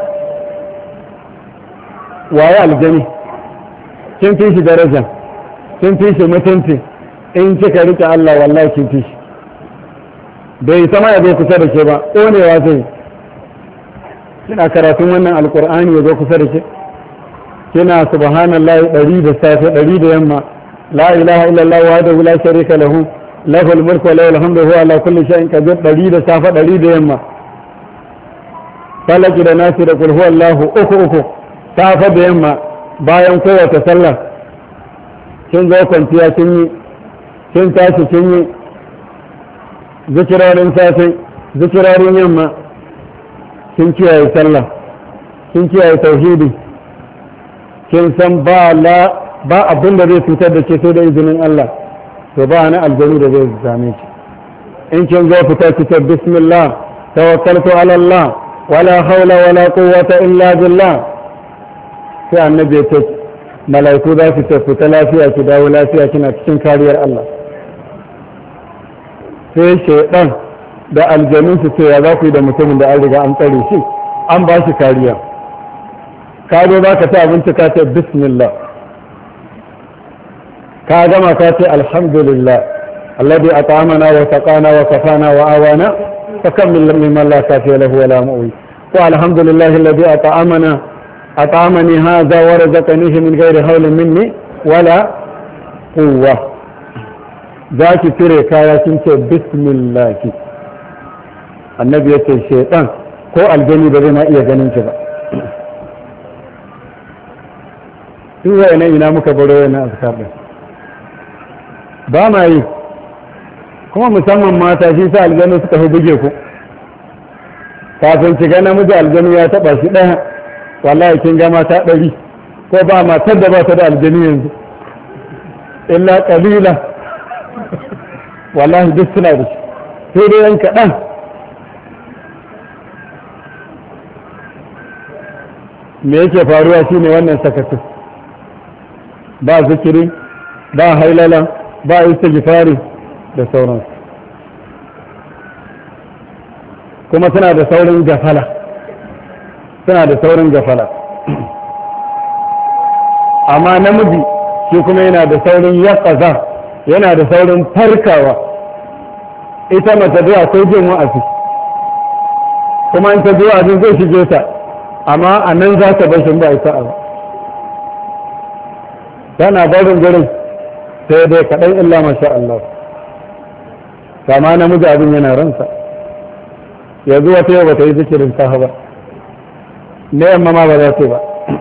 Waye aljani? Kin fi shi daraja, kin fi shi mutunci, in kika rike Allah wallahi kin fi shi. Bai sama ya zo kusa da ke ba, ƙonewa zai. Kina karatun wannan alƙur'ani ya zo kusa da ke? Kina subhanallahi ɗari da safe ɗari da yamma, la ilaha illallah wahdahu la sharika lahu, lahul mulku wa lahul hamdu huwa ala kulli shay'in qadir ɗari da safe ɗari da yamma. Falaki da nasi da kulhu Allahu uku uku safe da yamma bayan kowace sallah. Kin zo kwanciya kin yi, kin tashi kin yi, zikirarin safe, zikirarin yamma, kin kiyaye sallah, kin kiyaye tauhidi, kin san ba la ba abin da zai cutar da ke sai da izinin Allah, to ba na aljanu da zai zame ki. In kin zo fita ki ce bismillah tawakkaltu ala Allah wala haula wala quwwata illa billah, sai annabi ya ce malaiku za su tafi ta lafiya ki dawo lafiya kina cikin kariyar Allah. Sai shaidan da aljanu su ce ya za ku yi da mutumin da an riga an tsare shi an ba shi kariya. Ka zo za ka ci abinci ka ce bismillah, ka gama ka ce alhamdulillah alladhi at'amana wa saqana wa kafana wa awana fa kam min mimman la kafiya lahu wa la mu'wi, wa alhamdulillah alladhi at'amana at'amani hadha wa razaqanihi min ghairi hawlin minni wala quwwa. za ki cire kaya kin ce bismillah, annabi ya ce shaitan ko aljani ba zai ma iya ganin ki ba. duk wa'annan ina muka baro wa'annan azkar din ba ma yi, kuma musamman mata shi sa aljanu suka fi buge ku. Kafin ki ga namiji aljanu ya taba shi ɗaya, wallahi kin ga mata ɗari, ko ba matar da ba ta da aljanu yanzu illa qalila wallahi duk suna da shi, sai dai yan kaɗan. me yake faruwa shine wannan sakacin, ba zikiri, ba hailala, ba istighfari da sauransu, kuma suna da saurin gafala suna da saurin gafala amma namiji shi kuma yana da saurin yaqaza, yana da saurin farkawa. ita mace da akwai jin wa'azi, kuma in ta ji wa'azin zai shige ta, amma a nan za ta bashin ba ita ba, tana barin gurin sai dai kaɗan illa masha Allah. kama namiji abin yana ransa, yanzu wata yau ba ta yi zikirin saha ba, na yamma ma ba za ta ba,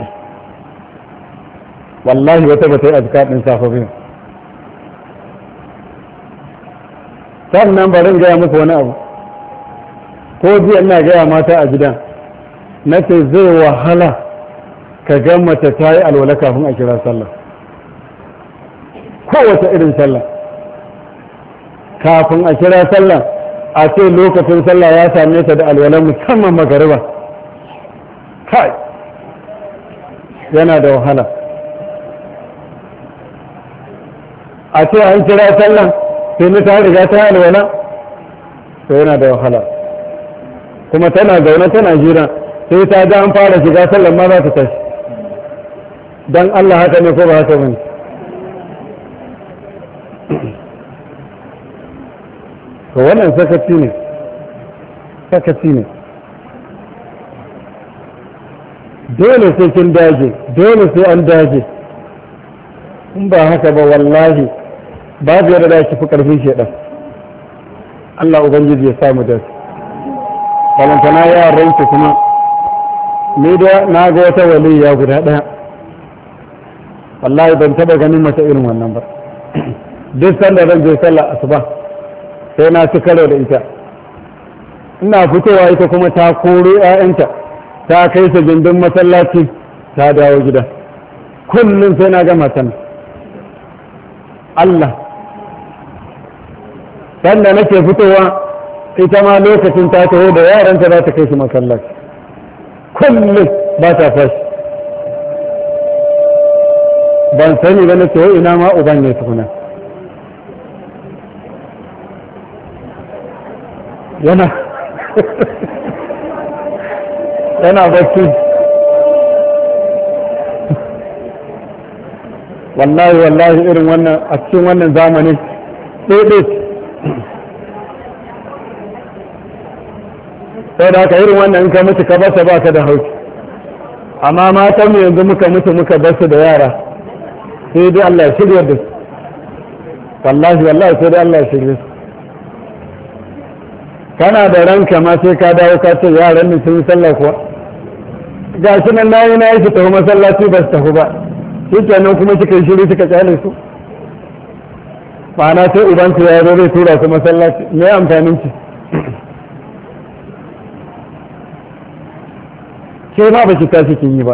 wallahi wata ba ta yi azkar ɗin safa biyu. sannan barin gaya muku wani abu, ko jiya ina gaya mata a gidan na ce zai wahala ka ga mace ta yi alwala kafin a kira sallah, kowace irin sallah kafin a kira sallah a ce lokacin sallah ya same ta da alwala, musamman magariba, kai yana da wahala. a ce an kira sallah sai na ta riga ta alwala, to yana da wahala. kuma tana zaune tana jira sai ta ga an fara shiga sallah ma za ta tashi. don Allah haka ne ko ba haka bane? to wannan sakaci ne sakaci ne dole sai kin dage, dole sai an dage, in ba haka ba wallahi babu yadda da ki fi karfin shedan. Allah ubangiji ya samu da su. falantana yaran ki kuma ni da na ga wata waliya guda daya, wallahi ban taba ganin mata irin wannan ba. duk sanda zan je sallah asuba sai na ci karo da ita, ina fitowa ita kuma ta koro 'ya'yanta ta kai su gindin masallaci ta dawo gida, kullum sai na ga matan. Allah sanda nake fitowa ita ma lokacin ta taho da yaranta za ta kai su masallaci, kullum ba ta fashi. ban sani ba na ce ina ma uban ne tukuna, yana yana bacci. wallahi wallahi irin wannan a cikin wannan zamanin ɗaiɗe sai da haka irin wannan in ka mutu ka basa ba ka da hauki, amma matan mu yanzu muka mutu muka basu da yara sai dai Allah ya shirya da su, wallahi wallahi sai dai Allah ya shirya su. kana da ranka ma sai ka dawo ka ce yaran ne sun yi sallah kuwa, ga shi nan nayi na yi su tafi masallaci ba su tafi ba, shi kenan kuma kika yi shiru kika kyale su, ma'ana sai uban su ya zo zai tura su masallaci, me amfanin ki? ke ma ba ki tashi kin yi ba.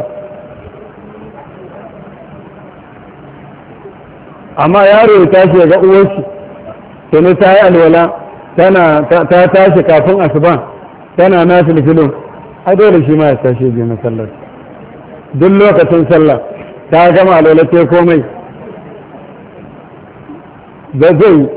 amma yaro ya tashi ya ga uwarki sai ta yi alwala tana ta tashi kafin asuba tana na filfilo, a dole shi ma ya tashi je masallaci. duk lokacin sallah ta gama alwala ce komai da zai.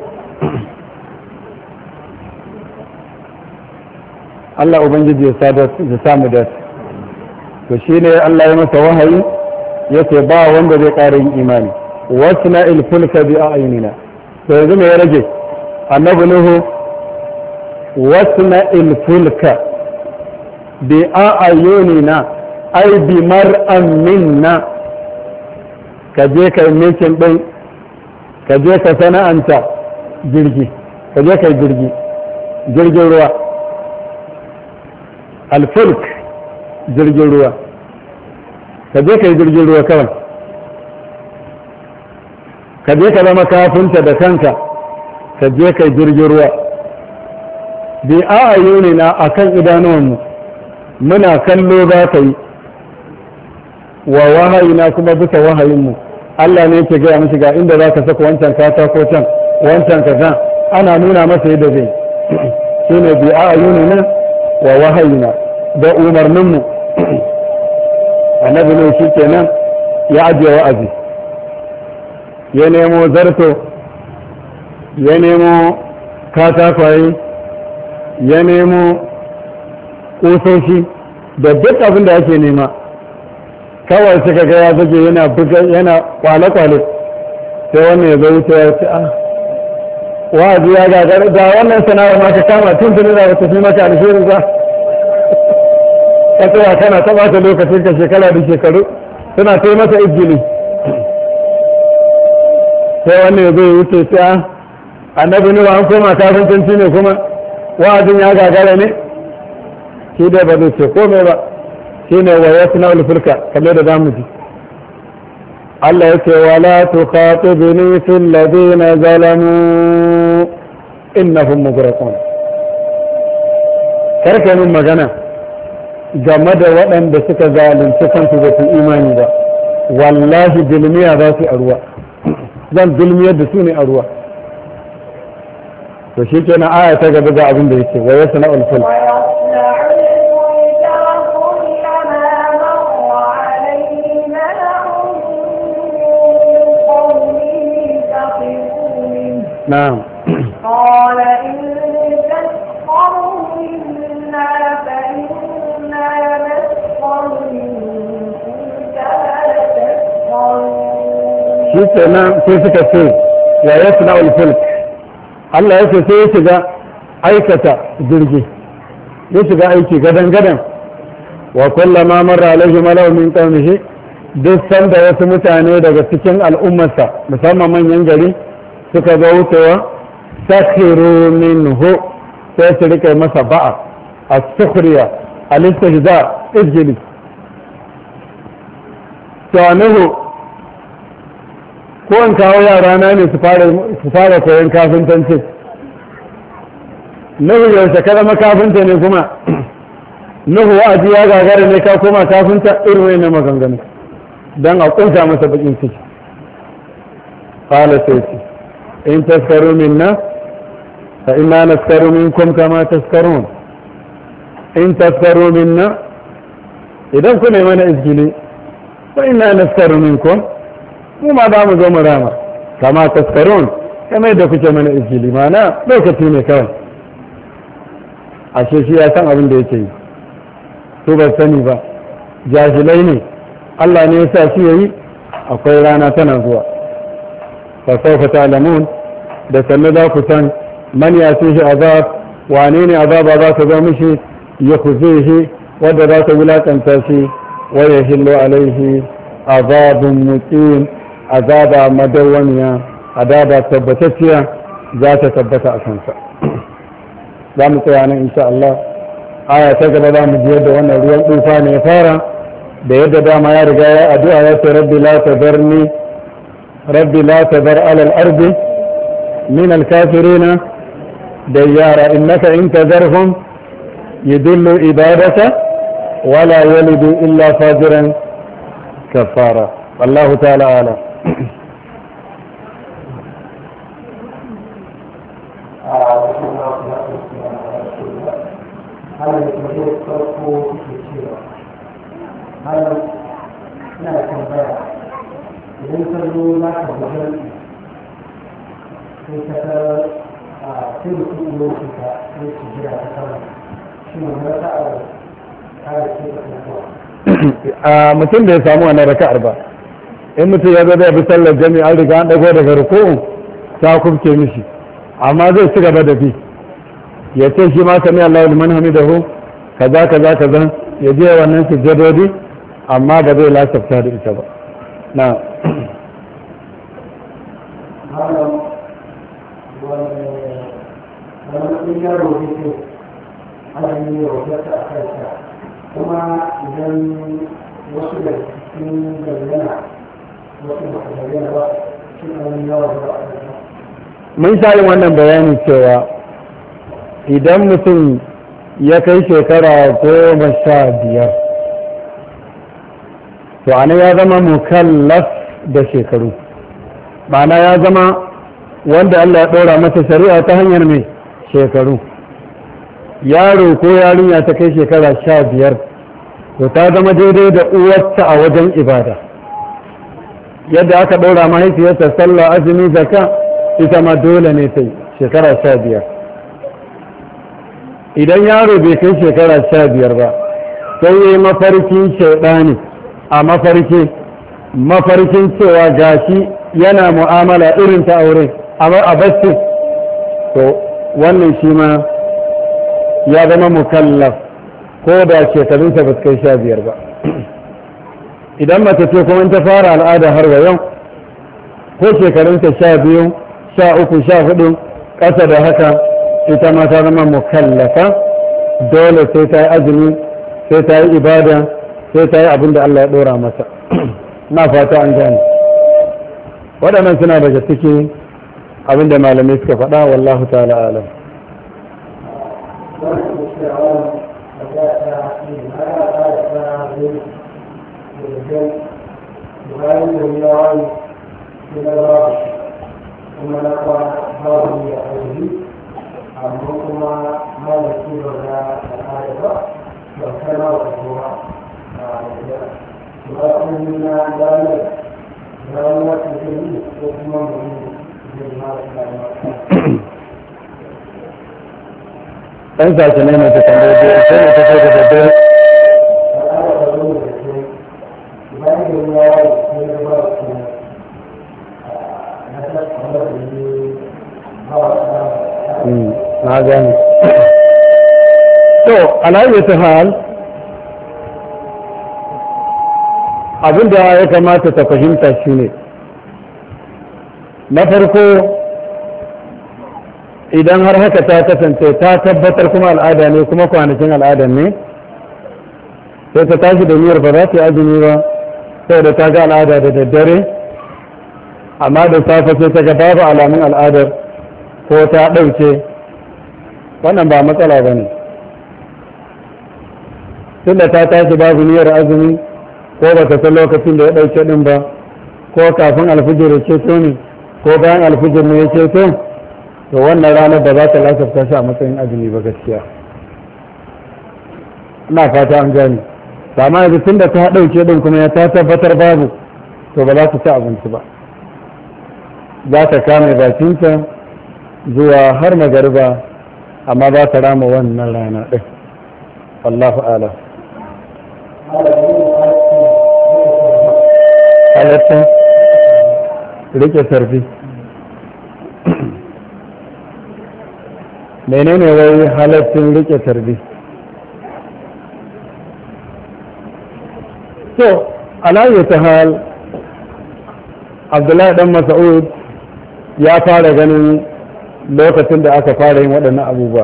Allah ubangiji ya samu da to shi ne Allah ya masa wahayi ya ce ba wanda zai ƙara yin imani. wasu na ilfulka bi a ayunina, to yanzu mai rage annabi nuhu, wasu na ilfulka bi a ayunina ai bi mar'an minna, ka je ka yi mekin ɗin, ka je ka sana'anta jirgi ka je kai jirgi jirgin ruwa alfulk jirgin ruwa ka je kai jirgin ruwa kawai ka je ka zama kafinta da kanka ka je kai jirgin ruwa bi a ayyuni na akan idanuwanmu muna kallo za ka yi wa wahayina kuma bisa wahayinmu Allah ne ke gaya mishi ga inda za ka saka wancan katako can wancan kaza ana nuna masa yadda zai shi ne bi a ayyunina wa wahayina da umarninmu annabi ne shi kenan ya ajiye wa'azi ya nemo zarto ya nemo katakwaye ya nemo ƙusoshi da duk abin da ake nema kawai suka ga ya zage yana buga yana kwale-kwale sai wannan ya zo wuce ya ce ah wa'azi ya gagara da wannan sana'ar ma ka kama tun tuni da wata fi maka alherin za ka tsaya kana ta bata lokacin ka shekara da shekaru suna sai masa izgili sai wannan ya zo ya wuce sai ah annabi ne ba an koma kafintanci ne kuma wa'azin ya gagara ne shi dai ba zai ce komai ba shi ne wa ya suna ulfulka kamar da zamu ji Allah ya ce wala tukhatibni fil ladina zalamu innahum mughraqun karka min magana game da waɗanda suka zalunci kansu da su imani ba wallahi dilmiya za su a ruwa zan dilmiyar da su ne a ruwa to shi kenan aya ta gaba ga abin da yake wa yasna ulfulka نعم قال إن تسخروا منا فإنا نسخر منكم كما تسخرون shi kenan sai suka ce ya yasna ulfulk Allah ya ce sai ya shiga aikata jirgi ya shiga aiki gadan gadan wa kullama marra alaihi mala'u min qaumihi duk sanda wasu mutane daga cikin al'ummarsa musamman manyan gari suka zo wucewa sakhiru minhu sai su rike masa ba'a as-sukhriya al-istihza ijli sanuhu ko an kawo yara na ne su fara su fara koyon kafintanci nuhu yaushe ka zama kafinta ne kuma nuhu wa'azi ya gagara ne ka koma kafinta irin wani maganganu don a kunta masa bakin ciki qala sai in taskaru minna fa inna naskaru minkum kama taskarun in taskaru minna idan ku ne mana izgili fa inna naskaru minkum mu ma za mu zo mu rama kama taskarun kamar da kuke mana izgili mana lokaci ne kawai ashe shi ya san abin da yake yi su ba sani ba jahilai ne Allah ne ya sa shi yayi akwai rana tana zuwa فسوف تعلمون da sannu za ku san man ya ce shi azab wane ne azaba za ta zo mishi ya kuze shi wadda za ta wulakanta shi wa ya hillo alaihi azabun muqim azaba madawwamiya azaba tabbatacciya za ta tabbata a kansa za mu tsaya nan insha Allah aya ta gaba za mu ji yadda wannan ruwan tufa ne ya fara da yadda dama ya riga ya addu'a ya ce rabbi la tadarni ربي لا تذر على الأرض من الكافرين ديارا إنك إن تذرهم يدل عبادك ولا يلد إلا فاجرا كفارا والله تعالى أعلم idan ka zo za ka bujar sai ka ta sai da kuɗi lokacin ka sai su jira ta sama shi ne na raka'ar kare ce ka kuma mutum da ya samu wannan raka'ar ba in mutum ya zo zai bi sallar jami'a an riga an dago daga ruku'u ta kubce mishi amma zai ci gaba da bi ya ce shi ma sami Allahu liman hamidahu kaza kaza kaza ya je wannan sujjadodi amma ba zai lasafta da ita ba na malam wani in yaro ne ce azumi ya wajata a kansa kuma idan wasu da cikin bayyana wasu da su bayyana ba shi ne yawa da ba a mun sha yin wannan bayani cewa idan mutum ya kai shekara goma sha biyar to ana ya zama mukallaf da shekaru ma'ana ya zama wanda Allah ya ɗora masa shari'a ta hanyar mai shekaru yaro ko yarinya ta kai shekara sha biyar to ta zama daidai da uwarta a wajen ibada yadda aka ɗora mahaifiyarta sallah azumi zakka ita ma dole ne ta shekara sha biyar idan yaro bai kai shekara sha biyar ba sai yi mafarkin shaidani a mafarki mafarkin cewa gashi yana mu'amala irin ta aure a bacci to wannan shi ma ya zama mukallaf ko da shekarunsa ba su kai sha biyar ba idan mace ce kuma ta fara al'ada har wa yau ko shekarunta sha biyu sha uku sha hudu ƙasa da haka ita ma ta zama mukallafa dole sai ta yi azumi sai ta yi ibada sai ta yi abin da Allah ya ɗora masa na fata an gane waɗannan suna daga ciki abin da malamai suka faɗa wallahu ta'ala alam kuma na kwana babu ne a aiki amma kuma mana kiro na al'ada ba ba kana wa kuma a da ba kun na dole na wata jini ko kuma mun da ma da ɗan sace ne mai ta tambaye da sai ta kai da daddare al'ada da zo da ke bayan da ya yi ne ba ku na gani to alayyata hal abinda ya kamata ta fahimta shi ne na farko idan har haka ta kasance ta tabbatar kuma al'ada ne kuma kwanakin al'adar ne sai ta tashi da niyyar ba za ta yi azumi ba sai da ta ga al'ada da daddare amma da safe sai ta ga babu alamun al'adar ko ta ɗauke wannan ba matsala ba ne tunda ta tashi babu niyyar azumi ko ba ta san lokacin da ya ɗauke ɗin ba ko kafin alfijir ya ceto ne ko bayan alfijir ne ya ceto to wannan ranar da za ta lasafta shi a matsayin azumi ba gaskiya ina fata an gani amma yanzu tunda ta ɗauke ɗin kuma ya ta tabbatar babu to ba za ta ci abinci ba za ta kame bakinta zuwa har magariba amma za ta rama wannan rana ɗin Allahu ala halatta rike sarfi menene wai halattun rike sarfi so alayyata hal Abdullahi dan Mas'ud ya fara ganin lokacin da aka fara yin waɗannan abubuwa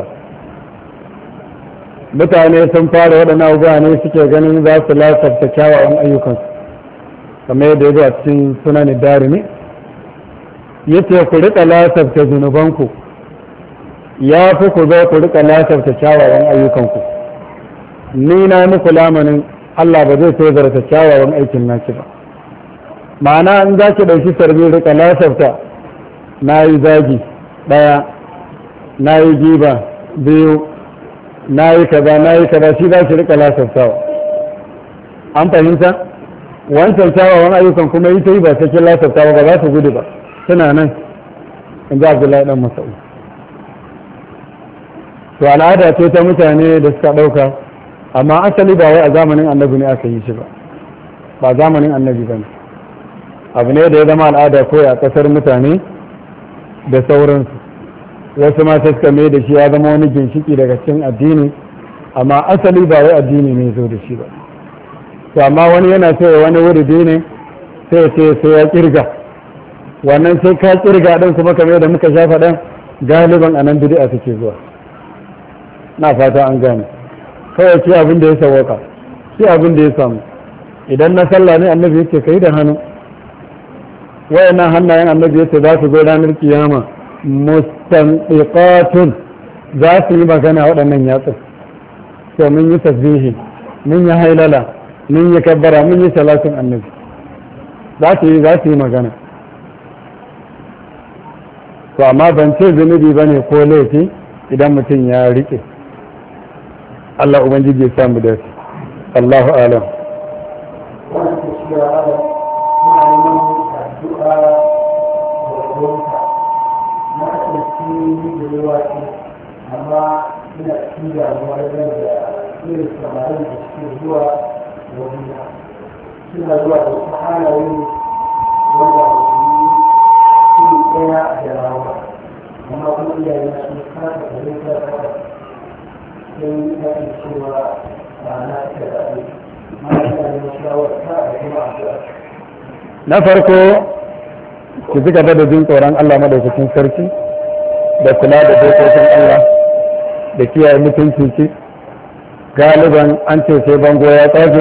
mutane sun fara waɗannan abubuwa ne suke ganin za su lasafta kyawawan ayyukansu kamar yadda ya zo a cikin sunan darimi ya ce ku riƙa lasafta zunubanku ya fi ku zo ku riƙa lasafta kyawawan ayyukanku ni na muku lamanin Allah ba zai so zarta kyawawan aikin naki ba ma'ana in za ki ɗauki sarbi riƙa lasafta na yi zagi ɗaya na yi giba biyu na yi kaza na yi kaza shi za shi rika lasaftawa an fahimta wancan kyawawan ayyukan kuma yi ta yi ba sakin lasaftawa ba za su gudu ba suna nan in ji Abdullahi dan Mas'ud to al'ada ce ta mutane da suka ɗauka amma asali ba wai a zamanin annabi ne aka yi shi ba ba zamanin annabi ba ne abu ne da ya zama al'ada ko a ƙasar mutane da sauransu wasu ma suka mai da shi ya zama wani ginshiki daga cikin addini amma asali ba wai addini ne zo da shi ba to amma wani yana so ya wani wuridi ne sai ya ce sai ya kirga wannan sai ka kirga din kuma kamar da muka shafa dan galiban anan bid'a take zuwa na fata an gane kawai ce abin da ya sawaka shi abin da ya samu idan na sallah ne annabi yace kai da hannu wayannan hannayen annabi yace za su zo ranar kiyama mustanqiqatun za su yi magana waɗannan yatsu to mun yi tasbihi mun yi hailala mun yi kabbara mun yi salatin annabi za su yi za su yi magana to amma ban ce zunubi bane ko laifi idan mutum ya rike Allah ubangiji ya samu da shi Allahu a'lam wannan ke shi ya ala ina neman addu'a da gonka na kasance ni da yawa ce amma ina cikin damuwa da irin samarin da suke zuwa wajena suna zuwa da wasu halaye wanda ba su yi ɗaya da rawa amma kuma iyayen sun kasa fahimtar haka sai ya ke cewa ba na ta zaɓe ma yana neman shawarta da kuma addu'a. na farko ki ji gaba da jin tsoron Allah madaukakin sarki da kula da dokokin Allah da kiyaye mutunci ki galiban an ce sai bango ya tsage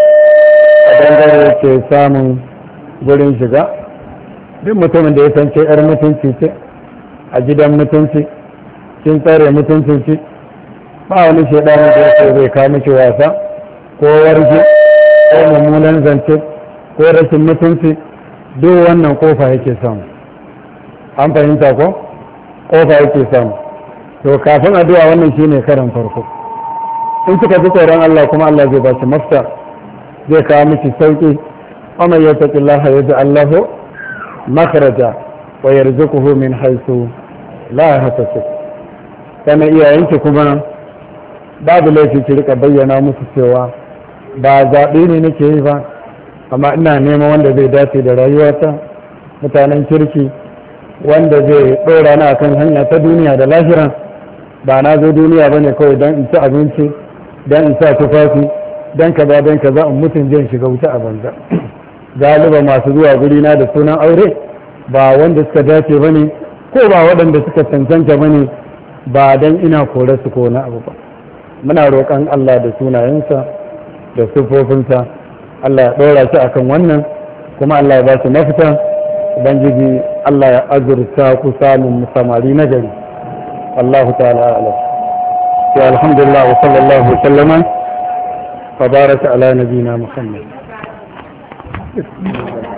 a dangare ke samun gurin shiga duk mutumin da ya san ce yar mutunci ce a gidan mutunci kin tsare mutuncin ki ba wani shaidani da yake zai kawo miki wasa ko warke ko mummunan zance ko rashin mutunci duk wannan kofa yake samu an fahimta ko kofa yake samu to kafin addu'a wannan shine karan farko in kika ji tsoron Allah kuma Allah zai ba shi mafita zai kawo miki sauki amma yattaqillaha yaj'al lahu makhraja wa yarzuquhu min haythu la yahtasib kana iyayenki kuma babu laifi ki rika bayyana musu cewa ba zaɓe ne nake yi ba amma ina neman wanda zai dace da rayuwata mutanen kirki wanda zai ɗora na akan hanya ta duniya da lahira ba na zo duniya bane kawai don in ci abinci don in sa tufafi don kaza don kaza in mutum zai shiga wuta a banza galiba masu zuwa guri na da sunan aure ba wanda suka dace bane ko ba waɗanda suka cancanta bane ba don ina kore su ko na abu ba muna roƙon Allah da sunayensa da sufofinsa Allah ya ɗora shi akan wannan kuma Allah ya ba shi mafita ubangiji Allah ya azurta ku samun samari na gari Allah ta'ala ala sai alhamdulillah wa sallallahu wa sallama wa baraka ala nabina Muhammad